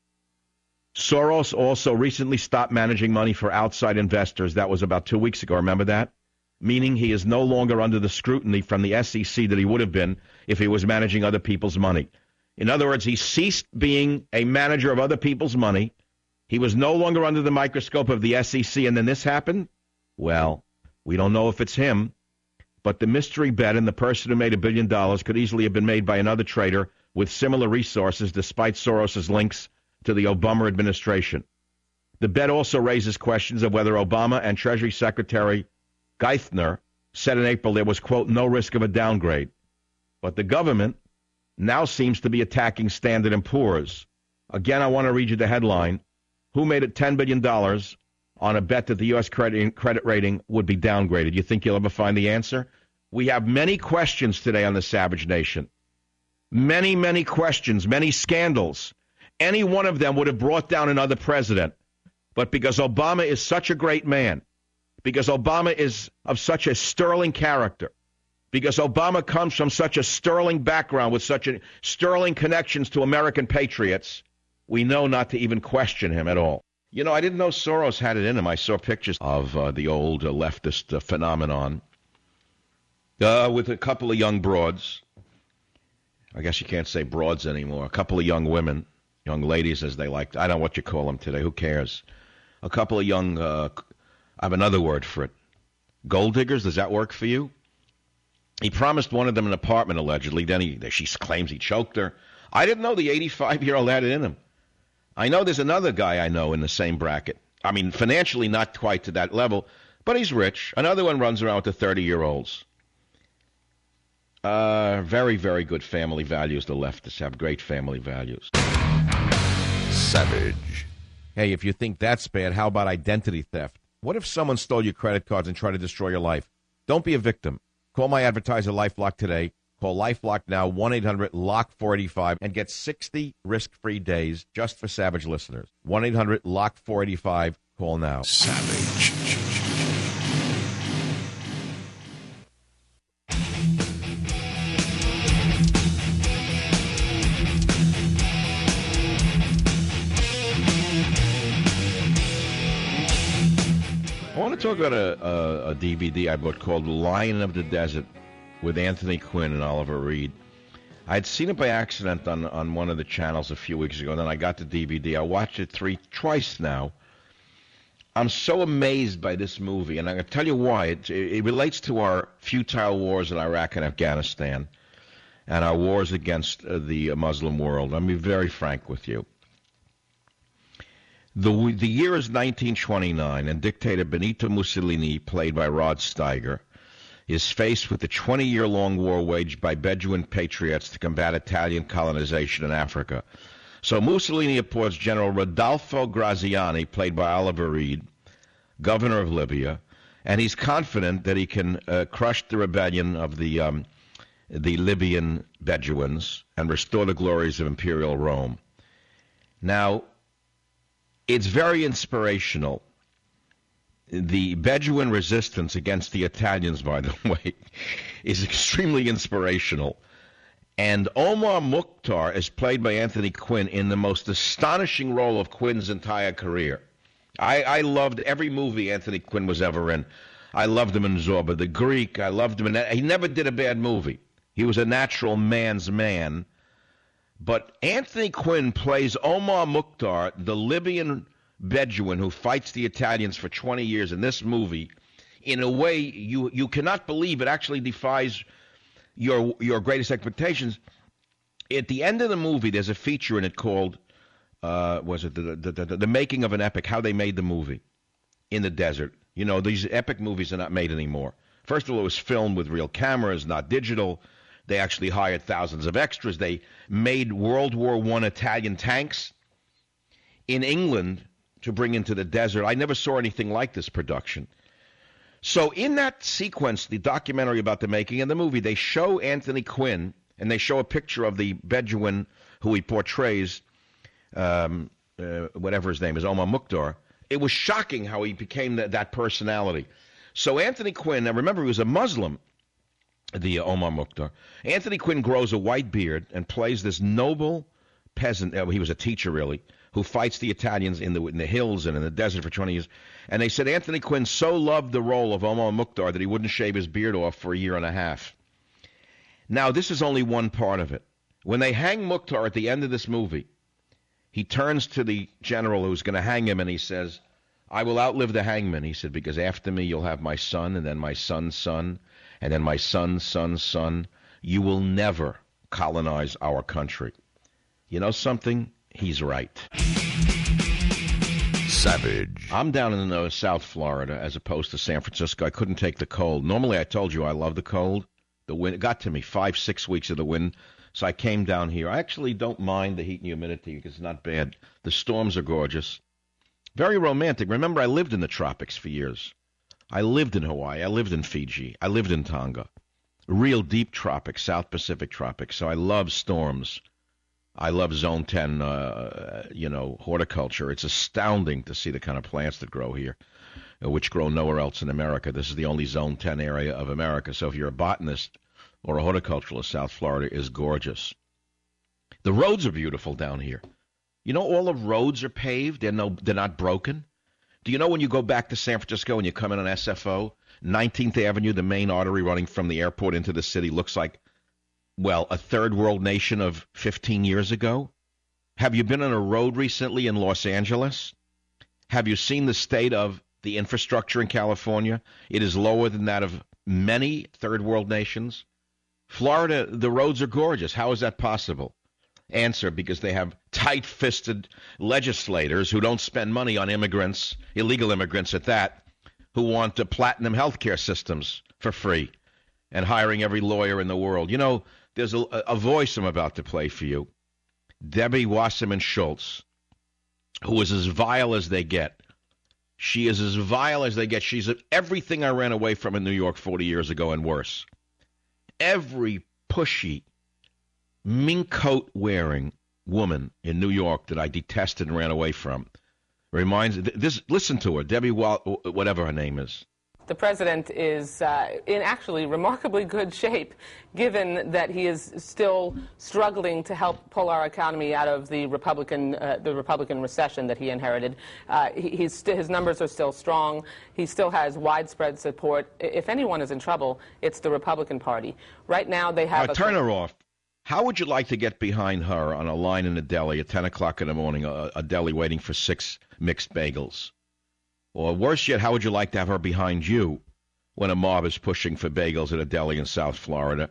Speaker 9: Soros also recently stopped managing money for outside investors. That was about 2 weeks ago. Remember that? Meaning he is no longer under the scrutiny from the SEC that he would have been if he was managing other people's money. In other words, he ceased being a manager of other people's money. He was no longer under the microscope of the SEC, and then this happened? Well, we don't know if it's him, but the mystery bet and the person who made $1 billion could easily have been made by another trader with similar resources despite Soros's links to the Obama administration. The bet also raises questions of whether Obama and Treasury Secretary Geithner said in April there was, quote, no risk of a downgrade. But the government now seems to be attacking Standard & Poor's. Again, I want to read you the headline. Who made it $10 billion on a bet that the U.S. credit rating would be downgraded? You think you'll ever find the answer? We have many questions today on the Savage Nation. Many, many questions, many scandals. Any one of them would have brought down another president. But because Obama is such a great man, because Obama is of such a sterling character, because Obama comes from such a sterling background with such a sterling connections to American patriots, we know not to even question him at all. You know, I didn't know Soros had it in him. I saw pictures of the old leftist phenomenon with a couple of young broads. I guess you can't say broads anymore. A couple of young women, young ladies as they like. I don't know what you call them today. Who cares? A couple of young, I have another word for it. Gold diggers, does that work for you? He promised one of them an apartment, allegedly. Then she claims he choked her. I didn't know the 85-year-old had it in him. I know there's another guy I know in the same bracket. I mean, financially not quite to that level, but he's rich. Another one runs around with the 30-year-olds. Very, very good family values. The leftists have great family values.
Speaker 1: Savage.
Speaker 9: Hey, if you think that's bad, how about identity theft? What if someone stole your credit cards and tried to destroy your life? Don't be a victim. Call my advertiser, LifeLock, today. Call LifeLock now, 1-800-LOCK-485, and get 60 risk-free days just for Savage listeners. 1-800-LOCK-485. Call now.
Speaker 1: Savage.
Speaker 9: I want to talk about a DVD I bought called Lion of the Desert with Anthony Quinn and Oliver Reed. I had seen it by accident on one of the channels a few weeks ago, and then I got the DVD. I watched it twice now. I'm so amazed by this movie, and I'm going to tell you why. It relates to our futile wars in Iraq and Afghanistan. and our wars against the Muslim world. Let me be very frank with you. The year is 1929, and dictator Benito Mussolini, played by Rod Steiger, is faced with the 20-year-long war waged by Bedouin patriots to combat Italian colonization in Africa. So Mussolini appoints General Rodolfo Graziani, played by Oliver Reed, governor of Libya, and he's confident that he can crush the rebellion of the Libyan Bedouins and restore the glories of imperial Rome. Now, it's very inspirational. The Bedouin resistance against the Italians, by the way, is extremely inspirational. And Omar Mukhtar is played by Anthony Quinn in the most astonishing role of Quinn's entire career. I loved every movie Anthony Quinn was ever in. I loved him in Zorba the Greek. I loved him in... He never did a bad movie. He was a natural man's man. But Anthony Quinn plays Omar Mukhtar, the Libyan Bedouin who fights the Italians for 20 years in this movie, in a way you cannot believe. It actually defies your greatest expectations. At the end of the movie, there's a feature in it called, the making of an epic, how they made the movie in the desert. You know, these epic movies are not made anymore. First of all, it was filmed with real cameras, not digital. They actually hired thousands of extras. They made World War I Italian tanks in England to bring into the desert. I never saw anything like this production. So in that sequence, the documentary about the making of the movie, they show Anthony Quinn, and they show a picture of the Bedouin who he portrays, whatever his name is, Omar Mukhtar. It was shocking how he became that personality. So Anthony Quinn, now remember, he was a Muslim, the Omar Mukhtar. Anthony Quinn grows a white beard and plays this noble peasant. He was a teacher, really, who fights the Italians in the hills and in the desert for 20 years. And they said Anthony Quinn so loved the role of Omar Mukhtar that he wouldn't shave his beard off for a year and a half. Now, this is only one part of it. When they hang Mukhtar at the end of this movie, he turns to the general who's going to hang him, and he says, "I will outlive the hangman," he said, "because after me you'll have my son, and then my son's son, and then my son's son's son. You will never colonize our country." You know something? He's right.
Speaker 1: Savage.
Speaker 9: I'm down in South Florida as opposed to San Francisco. I couldn't take the cold. Normally, I told you I love the cold. The wind, it got to me 5-6 weeks of the wind, so I came down here. I actually don't mind the heat and humidity because it's not bad. The storms are gorgeous. Very romantic. Remember, I lived in the tropics for years. I lived in Hawaii. I lived in Fiji. I lived in Tonga. Real deep tropics, South Pacific tropics. So I love storms. I love Zone 10, horticulture. It's astounding to see the kind of plants that grow here, which grow nowhere else in America. This is the only Zone 10 area of America. So if you're a botanist or a horticulturalist, South Florida is gorgeous. The roads are beautiful down here. You know, all the roads are paved. They're not broken. Do you know when you go back to San Francisco and you come in on SFO, 19th Avenue, the main artery running from the airport into the city, looks like, well, a third world nation of 15 years ago? Have you been on a road recently in Los Angeles? Have you seen the state of the infrastructure in California? It is lower than that of many third world nations. Florida, the roads are gorgeous. How is that possible? Answer, because they have tight-fisted legislators who don't spend money on immigrants, illegal immigrants at that, who want platinum health care systems for free and hiring every lawyer in the world. You know, there's a voice I'm about to play for you. Debbie Wasserman Schultz, who is as vile as they get. She is as vile as they get. She's everything I ran away from in New York 40 years ago and worse. Every pushy, mink coat wearing woman in New York that I detested and ran away from reminds this. Listen to her, Debbie, whatever her name is.
Speaker 20: The president is in actually remarkably good shape, given that he is still struggling to help pull our economy out of the Republican recession that he inherited. His numbers are still strong. He still has widespread support. If anyone is in trouble, it's the Republican Party. Right now, they have.
Speaker 9: Turn her off. How would you like to get behind her on a line in a deli at 10 o'clock in the morning, a deli waiting for 6 mixed bagels? Or worse yet, how would you like to have her behind you when a mob is pushing for bagels at a deli in South Florida?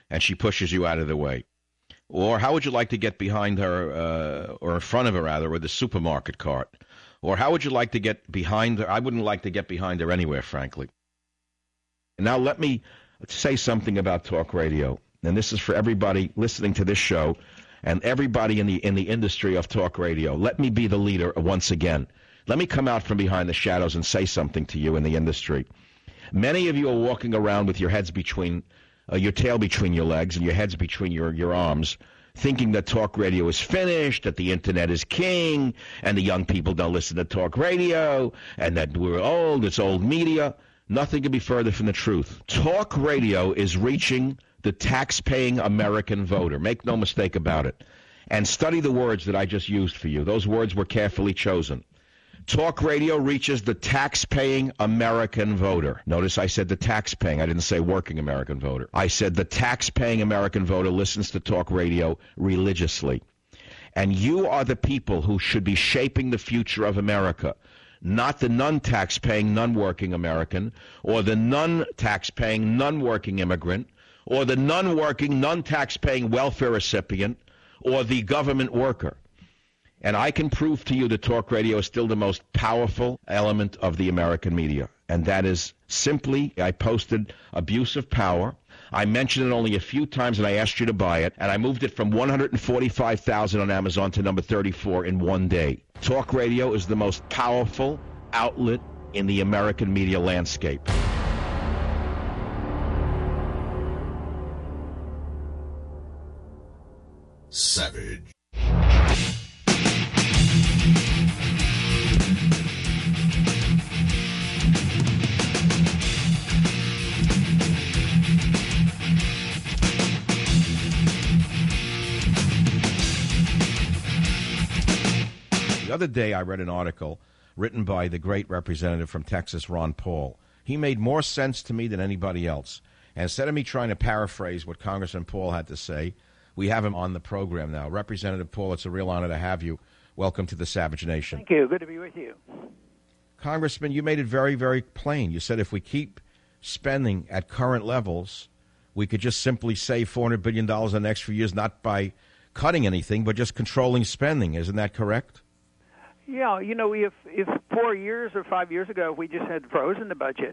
Speaker 9: and she pushes you out of the way? Or how would you like to get behind her, or in front of her, rather, with the supermarket cart? Or how would you like to get behind her? I wouldn't like to get behind her anywhere, frankly. And now let me say something about talk radio. And this is for everybody listening to this show and everybody in the industry of talk radio. Let me be the leader once again. Let me come out from behind the shadows and say something to you in the industry. Many of you are walking around with your heads between your tail between your legs and your heads between your arms, thinking that talk radio is finished, that the internet is king, and the young people don't listen to talk radio, and that we're old, it's old media. Nothing could be further from the truth. Talk radio is reaching the tax-paying American voter. Make no mistake about it. And study the words that I just used for you. Those words were carefully chosen. Talk radio reaches the tax-paying American voter. Notice I said the tax-paying. I didn't say working American voter. I said the tax-paying American voter listens to talk radio religiously. And you are the people who should be shaping the future of America, not the non-tax-paying, non-working American, or the non-tax-paying, non-working immigrant, or the non-working, non-tax-paying welfare recipient, or the government worker. And I can prove to you that talk radio is still the most powerful element of the American media. And that is simply, I posted Abuse of Power. I mentioned it only a few times, and I asked you to buy it. And I moved it from 145,000 on Amazon to number 34 in one day. Talk radio is the most powerful outlet in the American media landscape.
Speaker 1: Savage.
Speaker 9: The other day I read an article written by the great representative from Texas, Ron Paul. He made more sense to me than anybody else. And instead of me trying to paraphrase what Congressman Paul had to say, we have him on the program now. Representative Paul, it's a real honor to have you. Welcome to the Savage Nation.
Speaker 21: Thank you. Good to be with you.
Speaker 9: Congressman, you made it very, very plain. You said if we keep spending at current levels, we could just simply save $400 billion in the next few years, not by cutting anything, but just controlling spending. Isn't that correct?
Speaker 21: Yeah, if 4 years or 5 years ago we just had frozen the budget,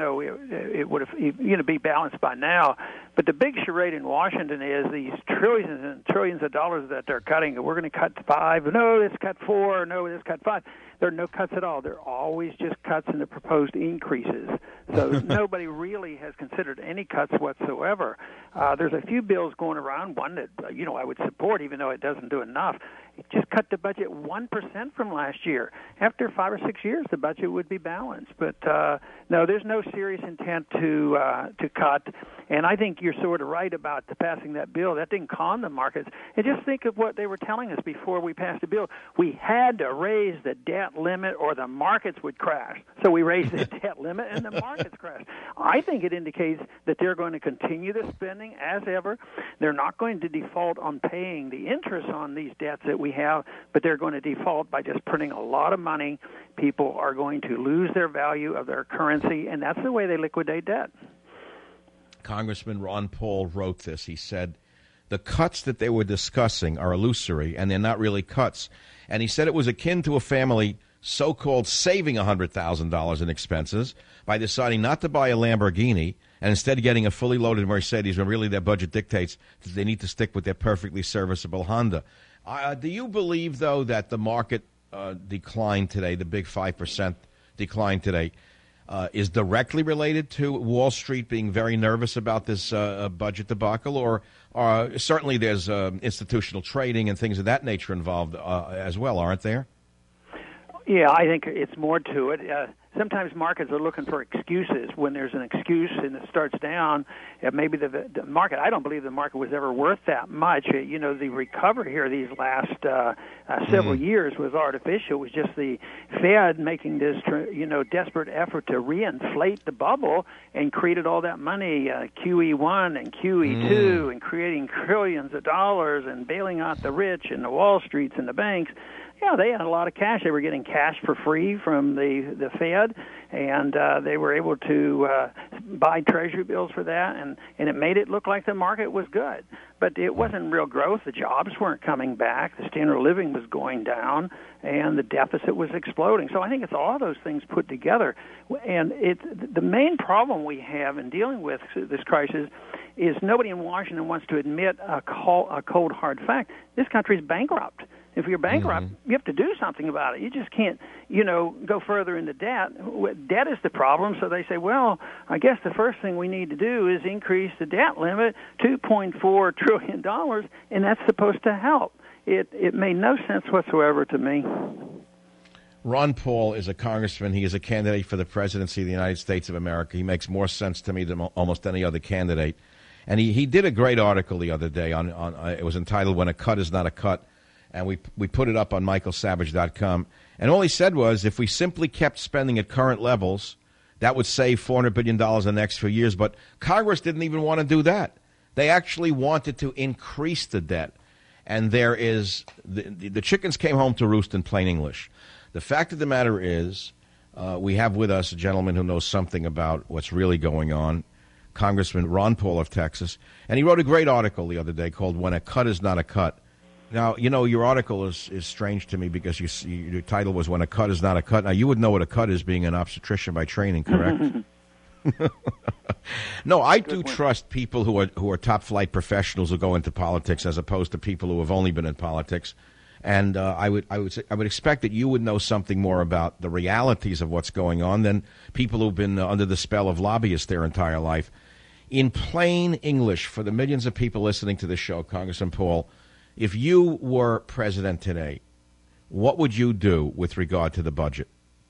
Speaker 21: it would have be balanced by now. But the big charade in Washington is these trillions and trillions of dollars that they're cutting. We're going to cut 5. No, let's cut 4. No, let's cut 5. There are no cuts at all. There are always just cuts in the proposed increases. So nobody really has considered any cuts whatsoever. There's a few bills going around. One that I would support, even though it doesn't do enough. It just cut the budget 1% from last year. After 5 or 6 years, the budget would be balanced. But no, there's no serious intent to cut. And I think you're sort of right about passing that bill. That didn't calm the markets. And just think of what they were telling us before we passed the bill. We had to raise the debt limit or the markets would crash. So we raised the debt limit and the markets crashed. I think it indicates that they're going to continue the spending as ever. They're not going to default on paying the interest on these debts that we have, but they're going to default by just printing a lot of money. People are going to lose their value of their currency, and that's the way they liquidate debt.
Speaker 9: Congressman Ron Paul wrote this. He said, the cuts that they were discussing are illusory, and they're not really cuts. And he said it was akin to a family so-called saving $100,000 in expenses by deciding not to buy a Lamborghini and instead getting a fully loaded Mercedes when really their budget dictates that they need to stick with their perfectly serviceable Honda. Do you believe, though, that the market decline today, the big 5% decline today, is directly related to Wall Street being very nervous about this budget debacle? Or certainly there's institutional trading and things of that nature involved as well, aren't there?
Speaker 21: Yeah, I think it's more to it. Sometimes markets are looking for excuses. When there's an excuse and it starts down, maybe the market, I don't believe the market was ever worth that much. The recovery here these last several years was artificial. It was just the Fed making this, desperate effort to reinflate the bubble and created all that money, QE1 and QE2, and creating trillions of dollars and bailing out the rich and the Wall Streets and the banks. Yeah, they had a lot of cash. They were getting cash for free from the Fed, and they were able to buy Treasury bills for that, and it made it look like the market was good. But it wasn't real growth. The jobs weren't coming back. The standard of living was going down, and the deficit was exploding. So I think it's all those things put together. And the main problem we have in dealing with this crisis is nobody in Washington wants to admit a cold, hard fact. This country is bankrupt. If you're bankrupt, you have to do something about it. You just can't, go further into debt. Debt is the problem, so they say, well, I guess the first thing we need to do is increase the debt limit, $2.4 trillion, and that's supposed to help. It made no sense whatsoever to me.
Speaker 9: Ron Paul is a congressman. He is a candidate for the presidency of the United States of America. He makes more sense to me than almost any other candidate. And he did a great article the other day on it was entitled "When a Cut is Not a Cut." And we put it up on michaelsavage.com. And all he said was, if we simply kept spending at current levels, that would save $400 billion in the next few years. But Congress didn't even want to do that. They actually wanted to increase the debt. And there is the chickens came home to roost in plain English. The fact of the matter is, we have with us a gentleman who knows something about what's really going on, Congressman Ron Paul of Texas. And he wrote a great article the other day called "When a Cut is Not a Cut." Now, your article is strange to me because your title was "When a Cut is Not a Cut." Now, you would know what a cut is, being an obstetrician by training, correct? No, I do trust people who are top-flight professionals who go into politics as opposed to people who have only been in politics. And I would expect that you would know something more about the realities of what's going on than people who've been under the spell of lobbyists their entire life. In plain English, for the millions of people listening to this show, Congressman Paul, if you were president today, what would you do with regard to the budget?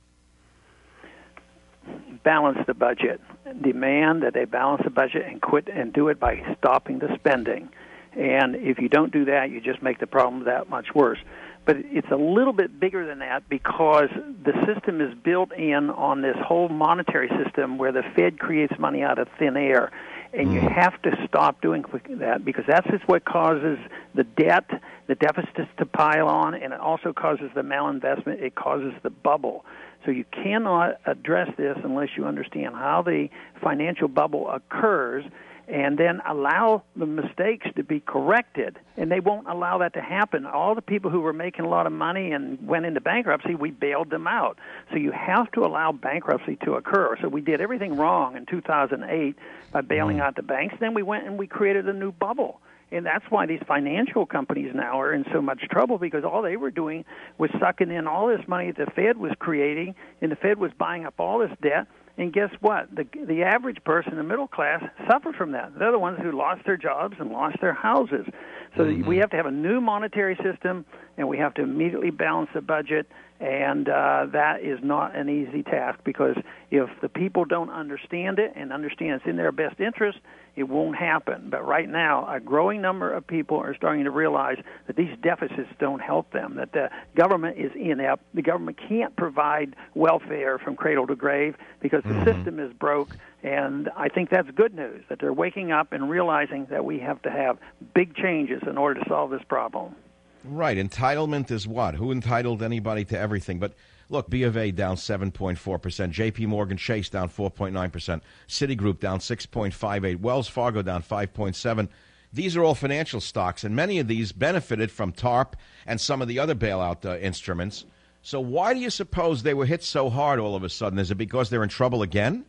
Speaker 21: Balance the budget. Demand that they balance the budget and quit and do it by stopping the spending. And if you don't do that, you just make the problem that much worse. But it's a little bit bigger than that because the system is built in on this whole monetary system where the Fed creates money out of thin air. And you have to stop doing that because that's just what causes the debt, the deficits to pile on, and it also causes the malinvestment. It causes the bubble. So you cannot address this unless you understand how the financial bubble occurs and then allow the mistakes to be corrected. And they won't allow that to happen. All the people who were making a lot of money and went into bankruptcy, we bailed them out. So you have to allow bankruptcy to occur. So we did everything wrong in 2008 by bailing out the banks. Then we went and we created a new bubble. And that's why these financial companies now are in so much trouble because all they were doing was sucking in all this money that the Fed was creating, and the Fed was buying up all this debt. And guess what? The average person, the middle class, suffered from that. They're the ones who lost their jobs and lost their houses. So we have to have a new monetary system, and we have to immediately balance the budget, and that is not an easy task because if the people don't understand it and understand it's in their best interest, it won't happen. But right now, a growing number of people are starting to realize that these deficits don't help them, that the government is inept. The government can't provide welfare from cradle to grave because the system is broke. And I think that's good news, that they're waking up and realizing that we have to have big changes in order to solve this problem.
Speaker 9: Right. Entitlement is what? Who entitled anybody to everything? But look, B of A down 7.4%, J.P. Morgan Chase down 4.9%, Citigroup down 6.58%, Wells Fargo down 5.7%. These are all financial stocks, and many of these benefited from TARP and some of the other bailout instruments. So why do you suppose they were hit so hard all of a sudden? Is it because they're in trouble again?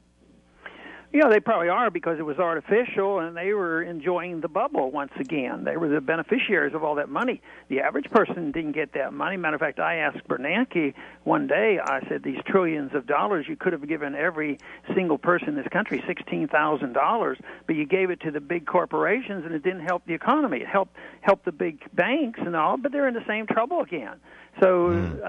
Speaker 21: Yeah, they probably are because it was artificial and they were enjoying the bubble once again. They were the beneficiaries of all that money. The average person didn't get that money. Matter of fact, I asked Bernanke one day, I said, these trillions of dollars, you could have given every single person in this country $16,000, but you gave it to the big corporations and it didn't help the economy. It helped the big banks and all, but they're in the same trouble again. So,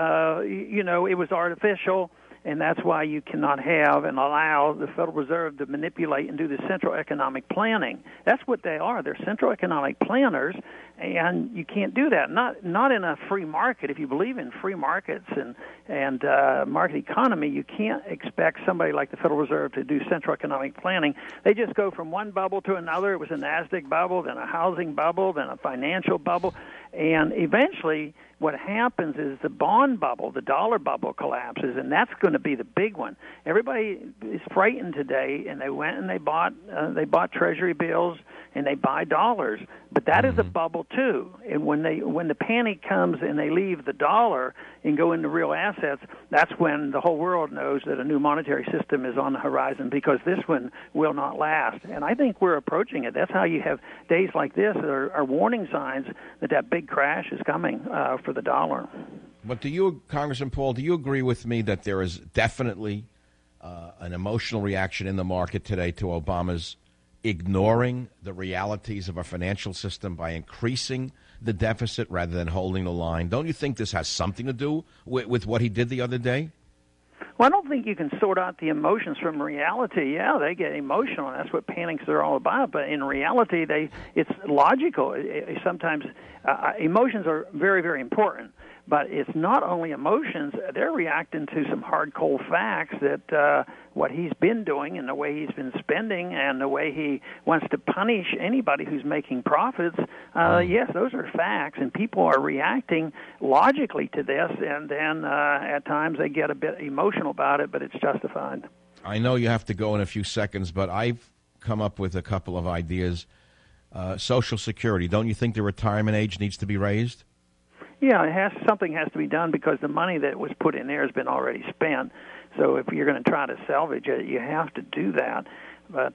Speaker 21: it was artificial. And that's why you cannot have and allow the Federal Reserve to manipulate and do the central economic planning. That's what they are. They're central economic planners, and you can't do that. Not in a free market. If you believe in free markets and market economy, you can't expect somebody like the Federal Reserve to do central economic planning. They just go from one bubble to another. It was a NASDAQ bubble, then a housing bubble, then a financial bubble. And eventually what happens is the bond bubble, the dollar bubble collapses, and that's going to be the big one. Everybody is frightened today, and they went and they bought Treasury bills and they buy dollars. But that is a bubble too. And when the panic comes and they leave the dollar and go into real assets, that's when the whole world knows that a new monetary system is on the horizon, because this one will not last. And I think we're approaching it. That's how you have days like this are warning signs that big crash is coming for the dollar.
Speaker 9: But do you, Congressman Paul, do you agree with me that there is definitely an emotional reaction in the market today to Obama's ignoring the realities of our financial system by increasing the deficit rather than holding the line? Don't you think this has something to do with what he did the other day?
Speaker 21: Well, I don't think you can sort out the emotions from reality. Yeah, they get emotional, and that's what panics are all about. But in reality, it's logical. Sometimes emotions are very, very important. But it's not only emotions. They're reacting to some hard, cold facts that what he's been doing and the way he's been spending and the way he wants to punish anybody who's making profits, yes, those are facts, and people are reacting logically to this, and then at times they get a bit emotional about it, but it's justified.
Speaker 9: I know you have to go in a few seconds, but I've come up with a couple of ideas. Social Security, don't you think the retirement age needs to be raised?
Speaker 21: Yeah, something has to be done, because the money that was put in there has been already spent. So if you're going to try to salvage it, you have to do that. But,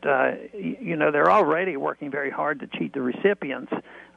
Speaker 21: they're already working very hard to cheat the recipients.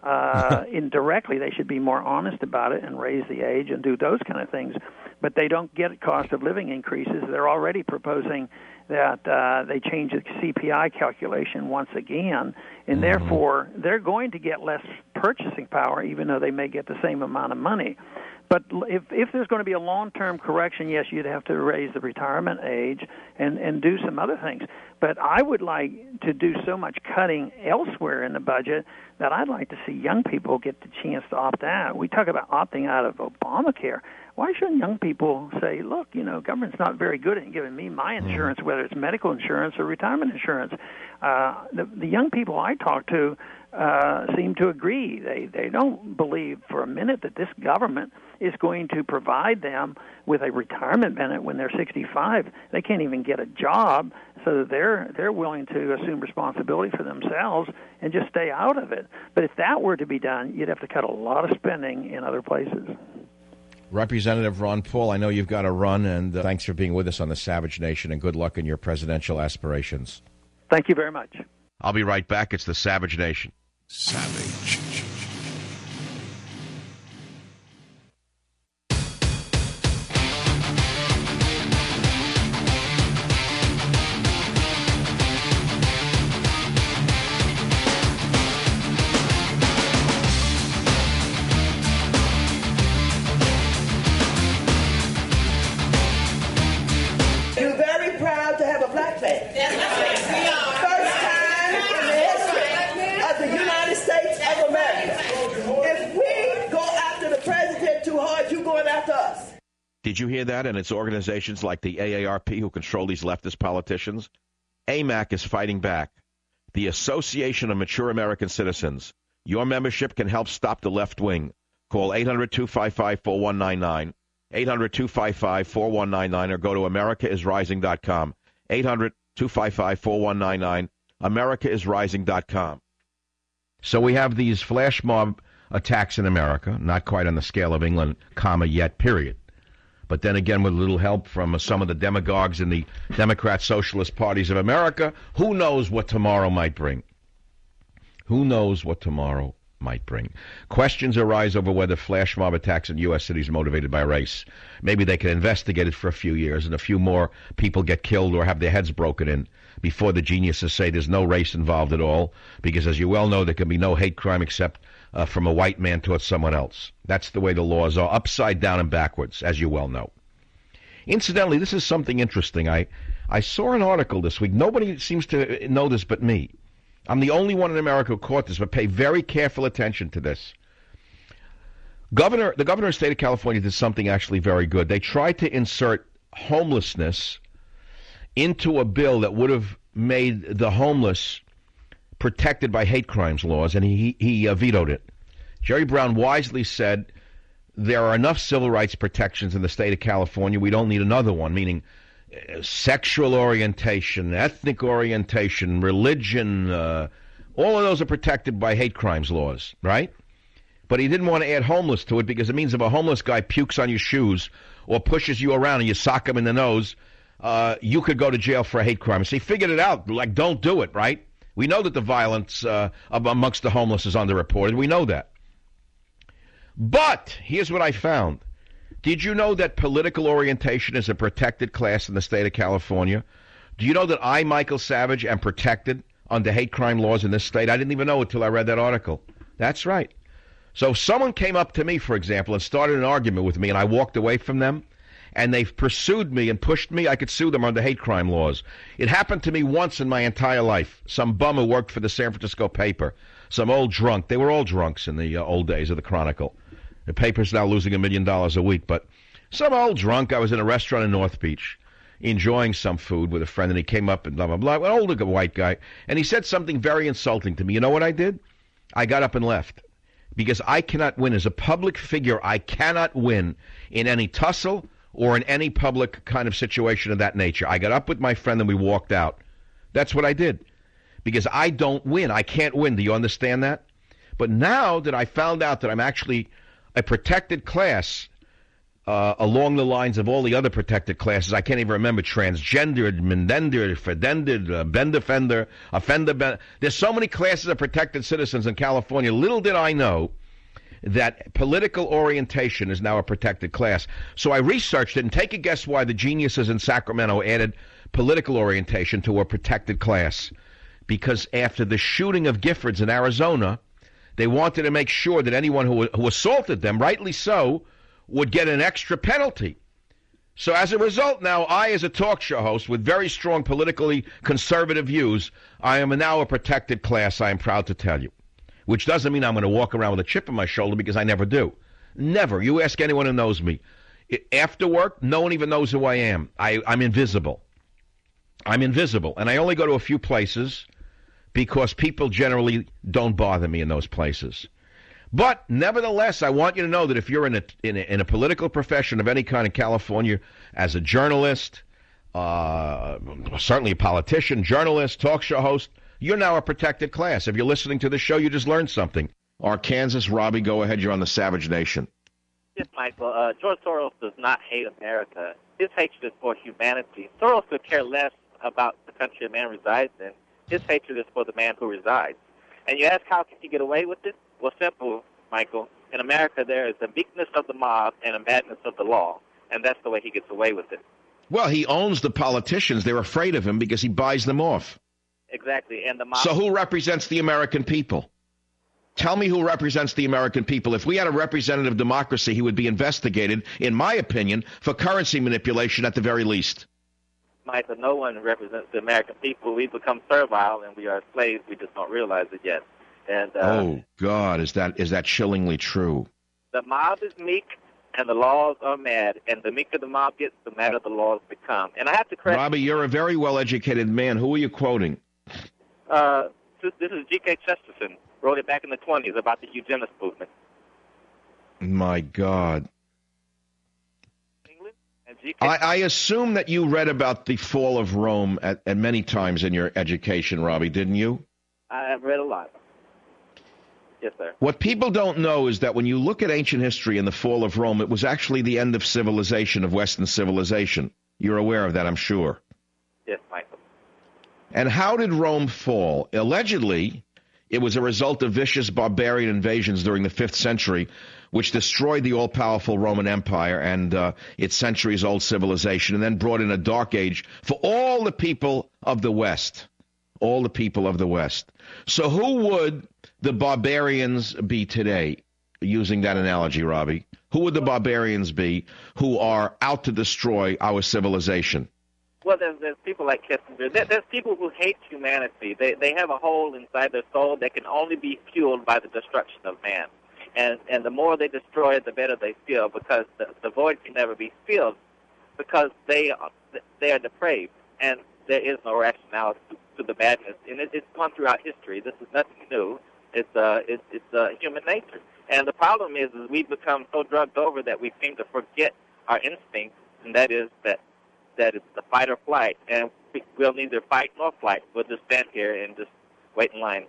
Speaker 21: Indirectly, they should be more honest about it and raise the age and do those kind of things. But they don't get cost of living increases. They're already proposing that they change the CPI calculation once again, and therefore they're going to get less purchasing power, even though they may get the same amount of money. But if there's going to be a long-term correction, yes, you'd have to raise the retirement age and do some other things. But I would like to do so much cutting elsewhere in the budget that I'd like to see young people get the chance to opt out. We talk about opting out of Obamacare. Why shouldn't young people say, look, government's not very good at giving me my insurance, whether it's medical insurance or retirement insurance? The young people I talk to seem to agree. They don't believe for a minute that this government is going to provide them with a retirement benefit when they're 65. They can't even get a job, so they're willing to assume responsibility for themselves and just stay out of it. But if that were to be done, you'd have to cut a lot of spending in other places.
Speaker 9: Representative Ron Paul, I know you've got to run, and thanks for being with us on the Savage Nation, and good luck in your presidential aspirations.
Speaker 21: Thank you very much.
Speaker 9: I'll be right back. It's the Savage Nation.
Speaker 1: Savage.
Speaker 12: You're very proud to have a black man. First time in the history of the United States of America. If we go after the president too hard, you're going after us.
Speaker 9: Did you hear that? And it's organizations like the AARP who control these leftist politicians. AMAC is fighting back. The Association of Mature American Citizens. Your membership can help stop the left wing. Call 800-255-4199. 800-255-4199 or go to americaisrising.com. 800-255-4199. americaisrising.com. So we have these flash mob attacks in America, not quite on the scale of England, yet, period. But then again, with a little help from some of the demagogues in the Democrat Socialist parties of America, who knows what tomorrow might bring? Who knows what tomorrow might bring? Questions arise over whether flash mob attacks in U.S. cities are motivated by race. Maybe they can investigate it for a few years and a few more people get killed or have their heads broken in before the geniuses say there's no race involved at all, because as you well know, there can be no hate crime except from a white man towards someone else. That's the way the laws are, upside down and backwards, as you well know. Incidentally, this is something interesting. I saw an article this week. Nobody seems to know this but me. I'm the only one in America who caught this, but pay very careful attention to this. The governor of the state of California did something actually very good. They tried to insert homelessness into a bill that would have made the homeless protected by hate crimes laws, and he vetoed it. Jerry Brown wisely said there are enough civil rights protections in the state of California. We don't need another one, meaning sexual orientation, ethnic orientation, religion, all of those are protected by hate crimes laws, right? But he didn't want to add homeless to it because it means if a homeless guy pukes on your shoes or pushes you around and you sock him in the nose, you could go to jail for a hate crime. So he figured it out, like, don't do it, right? We know that the violence amongst the homeless is underreported. We know that. But here's what I found. Did you know that political orientation is a protected class in the state of California? Do you know that I, Michael Savage, am protected under hate crime laws in this state? I didn't even know it till I read that article. That's right. So if someone came up to me, for example, and started an argument with me, and I walked away from them, and they've pursued me and pushed me, I could sue them under hate crime laws. It happened to me once in my entire life. Some bum who worked for the San Francisco paper, some old drunk. They were all drunks in the old days of the Chronicle. The paper's now losing $1 million a week, but some old drunk. I was in a restaurant in North Beach enjoying some food with a friend, and he came up and blah, blah, blah, an older white guy, and he said something very insulting to me. You know what I did? I got up and left because I cannot win. As a public figure, I cannot win in any tussle or in any public kind of situation of that nature. I got up with my friend and we walked out. That's what I did because I don't win. I can't win. Do you understand that? But now that I found out that I'm actually a protected class along the lines of all the other protected classes. I can't even remember transgendered, mendendered, fedended, bend offender, offender. There's so many classes of protected citizens in California. Little did I know that political orientation is now a protected class. So I researched it, and take a guess why the geniuses in Sacramento added political orientation to a protected class. Because after the shooting of Giffords in Arizona, they wanted to make sure that anyone who assaulted them, rightly so, would get an extra penalty. So as a result now, I, as a talk show host with very strong politically conservative views, I am now a protected class, I am proud to tell you. Which doesn't mean I'm going to walk around with a chip on my shoulder, because I never do. Never. You ask anyone who knows me. After work, no one even knows who I am. I'm invisible. I'm invisible. And I only go to a few places because people generally don't bother me in those places. But nevertheless, I want you to know that if you're in a political profession of any kind in California, as a journalist, certainly a politician, journalist, talk show host, you're now a protected class. If you're listening to this show, you just learned something. Arkansas, Robbie, go ahead. You're on the Savage Nation.
Speaker 11: Yes, Michael. George Soros does not hate America. His hatred is for humanity. Soros could care less about the country a man resides in. His hatred is for the man who resides. And you ask, how can he get away with it? Well, simple, Michael. In America, there is a meekness of the mob and a madness of the law, and that's the way he gets away with it.
Speaker 9: Well, he owns the politicians. They're afraid of him because he buys them off.
Speaker 11: Exactly. And the mob.
Speaker 9: So who represents the American people? Tell me who represents the American people. If we had a representative democracy, he would be investigated, in my opinion, for currency manipulation at the very least.
Speaker 11: Michael, no one represents the American people. We become servile and we are slaves. We just don't realize it yet. And
Speaker 9: oh God, is that chillingly true?
Speaker 11: The mob is meek and the laws are mad. And the meeker the mob gets, the madder the laws become. And I have to correct.
Speaker 9: Robbie, you're a very well-educated man. Who are you quoting?
Speaker 11: This is G.K. Chesterton. Wrote it back in the 1920s about the eugenics movement.
Speaker 9: My God. I assume that you read about the fall of Rome at many times in your education, Robbie, didn't you?
Speaker 11: I have read a lot. Yes, sir.
Speaker 9: What people don't know is that when you look at ancient history and the fall of Rome, it was actually the end of civilization, of Western civilization. You're aware of that, I'm sure.
Speaker 11: Yes, Michael.
Speaker 9: And how did Rome fall? Allegedly, it was a result of vicious barbarian invasions during the 5th century, which destroyed the all-powerful Roman Empire and its centuries-old civilization, and then brought in a dark age for all the people of the West. All the people of the West. So who would the barbarians be today, using that analogy, Robbie? Who would the barbarians be who are out to destroy our civilization?
Speaker 11: Well, there's people like Kissinger. There's people who hate humanity. They have a hole inside their soul that can only be fueled by the destruction of man. And the more they destroy it, the better they feel, because the void can never be filled, because they are depraved, and there is no rationality to the madness. And it's gone throughout history. This is nothing new. It's human nature. And the problem is we've become so drugged over that we seem to forget our instinct, and that is that it's the fight or flight. And we'll neither fight nor flight. We'll just stand here and just wait in line.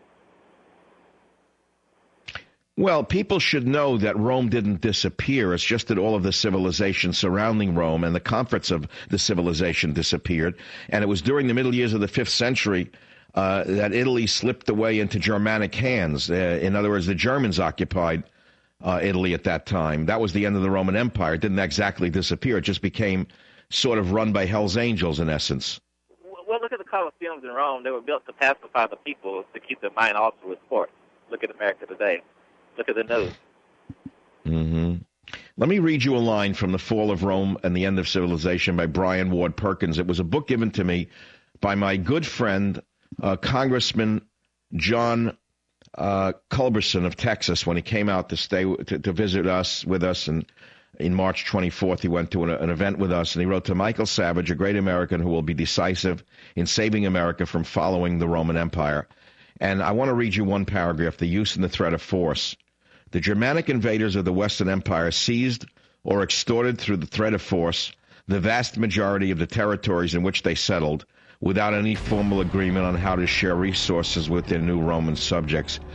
Speaker 9: Well, people should know that Rome didn't disappear. It's just that all of the civilization surrounding Rome and the comforts of the civilization disappeared. And it was during the middle years of the 5th century that Italy slipped away into Germanic hands. In other words, the Germans occupied Italy at that time. That was the end of the Roman Empire. It didn't exactly disappear. It just became sort of run by Hell's Angels, in essence.
Speaker 11: Well, look at the Colosseums in Rome. They were built to pacify the people, to keep their mind also with sports. Look at America today. Look at the news.
Speaker 9: Mm-hmm. Let me read you a line from The Fall of Rome and the End of Civilization by Brian Ward Perkins. It was a book given to me by my good friend, Congressman John Culberson of Texas, when he came out to stay to visit us with us. And in March 24th, he went to an event with us, and he wrote to Michael Savage, a great American who will be decisive in saving America from following the Roman Empire. And I want to read you one paragraph, the use and the threat of force. The Germanic invaders of the Western Empire seized or extorted through the threat of force the vast majority of the territories in which they settled without any formal agreement on how to share resources with their new Roman subjects.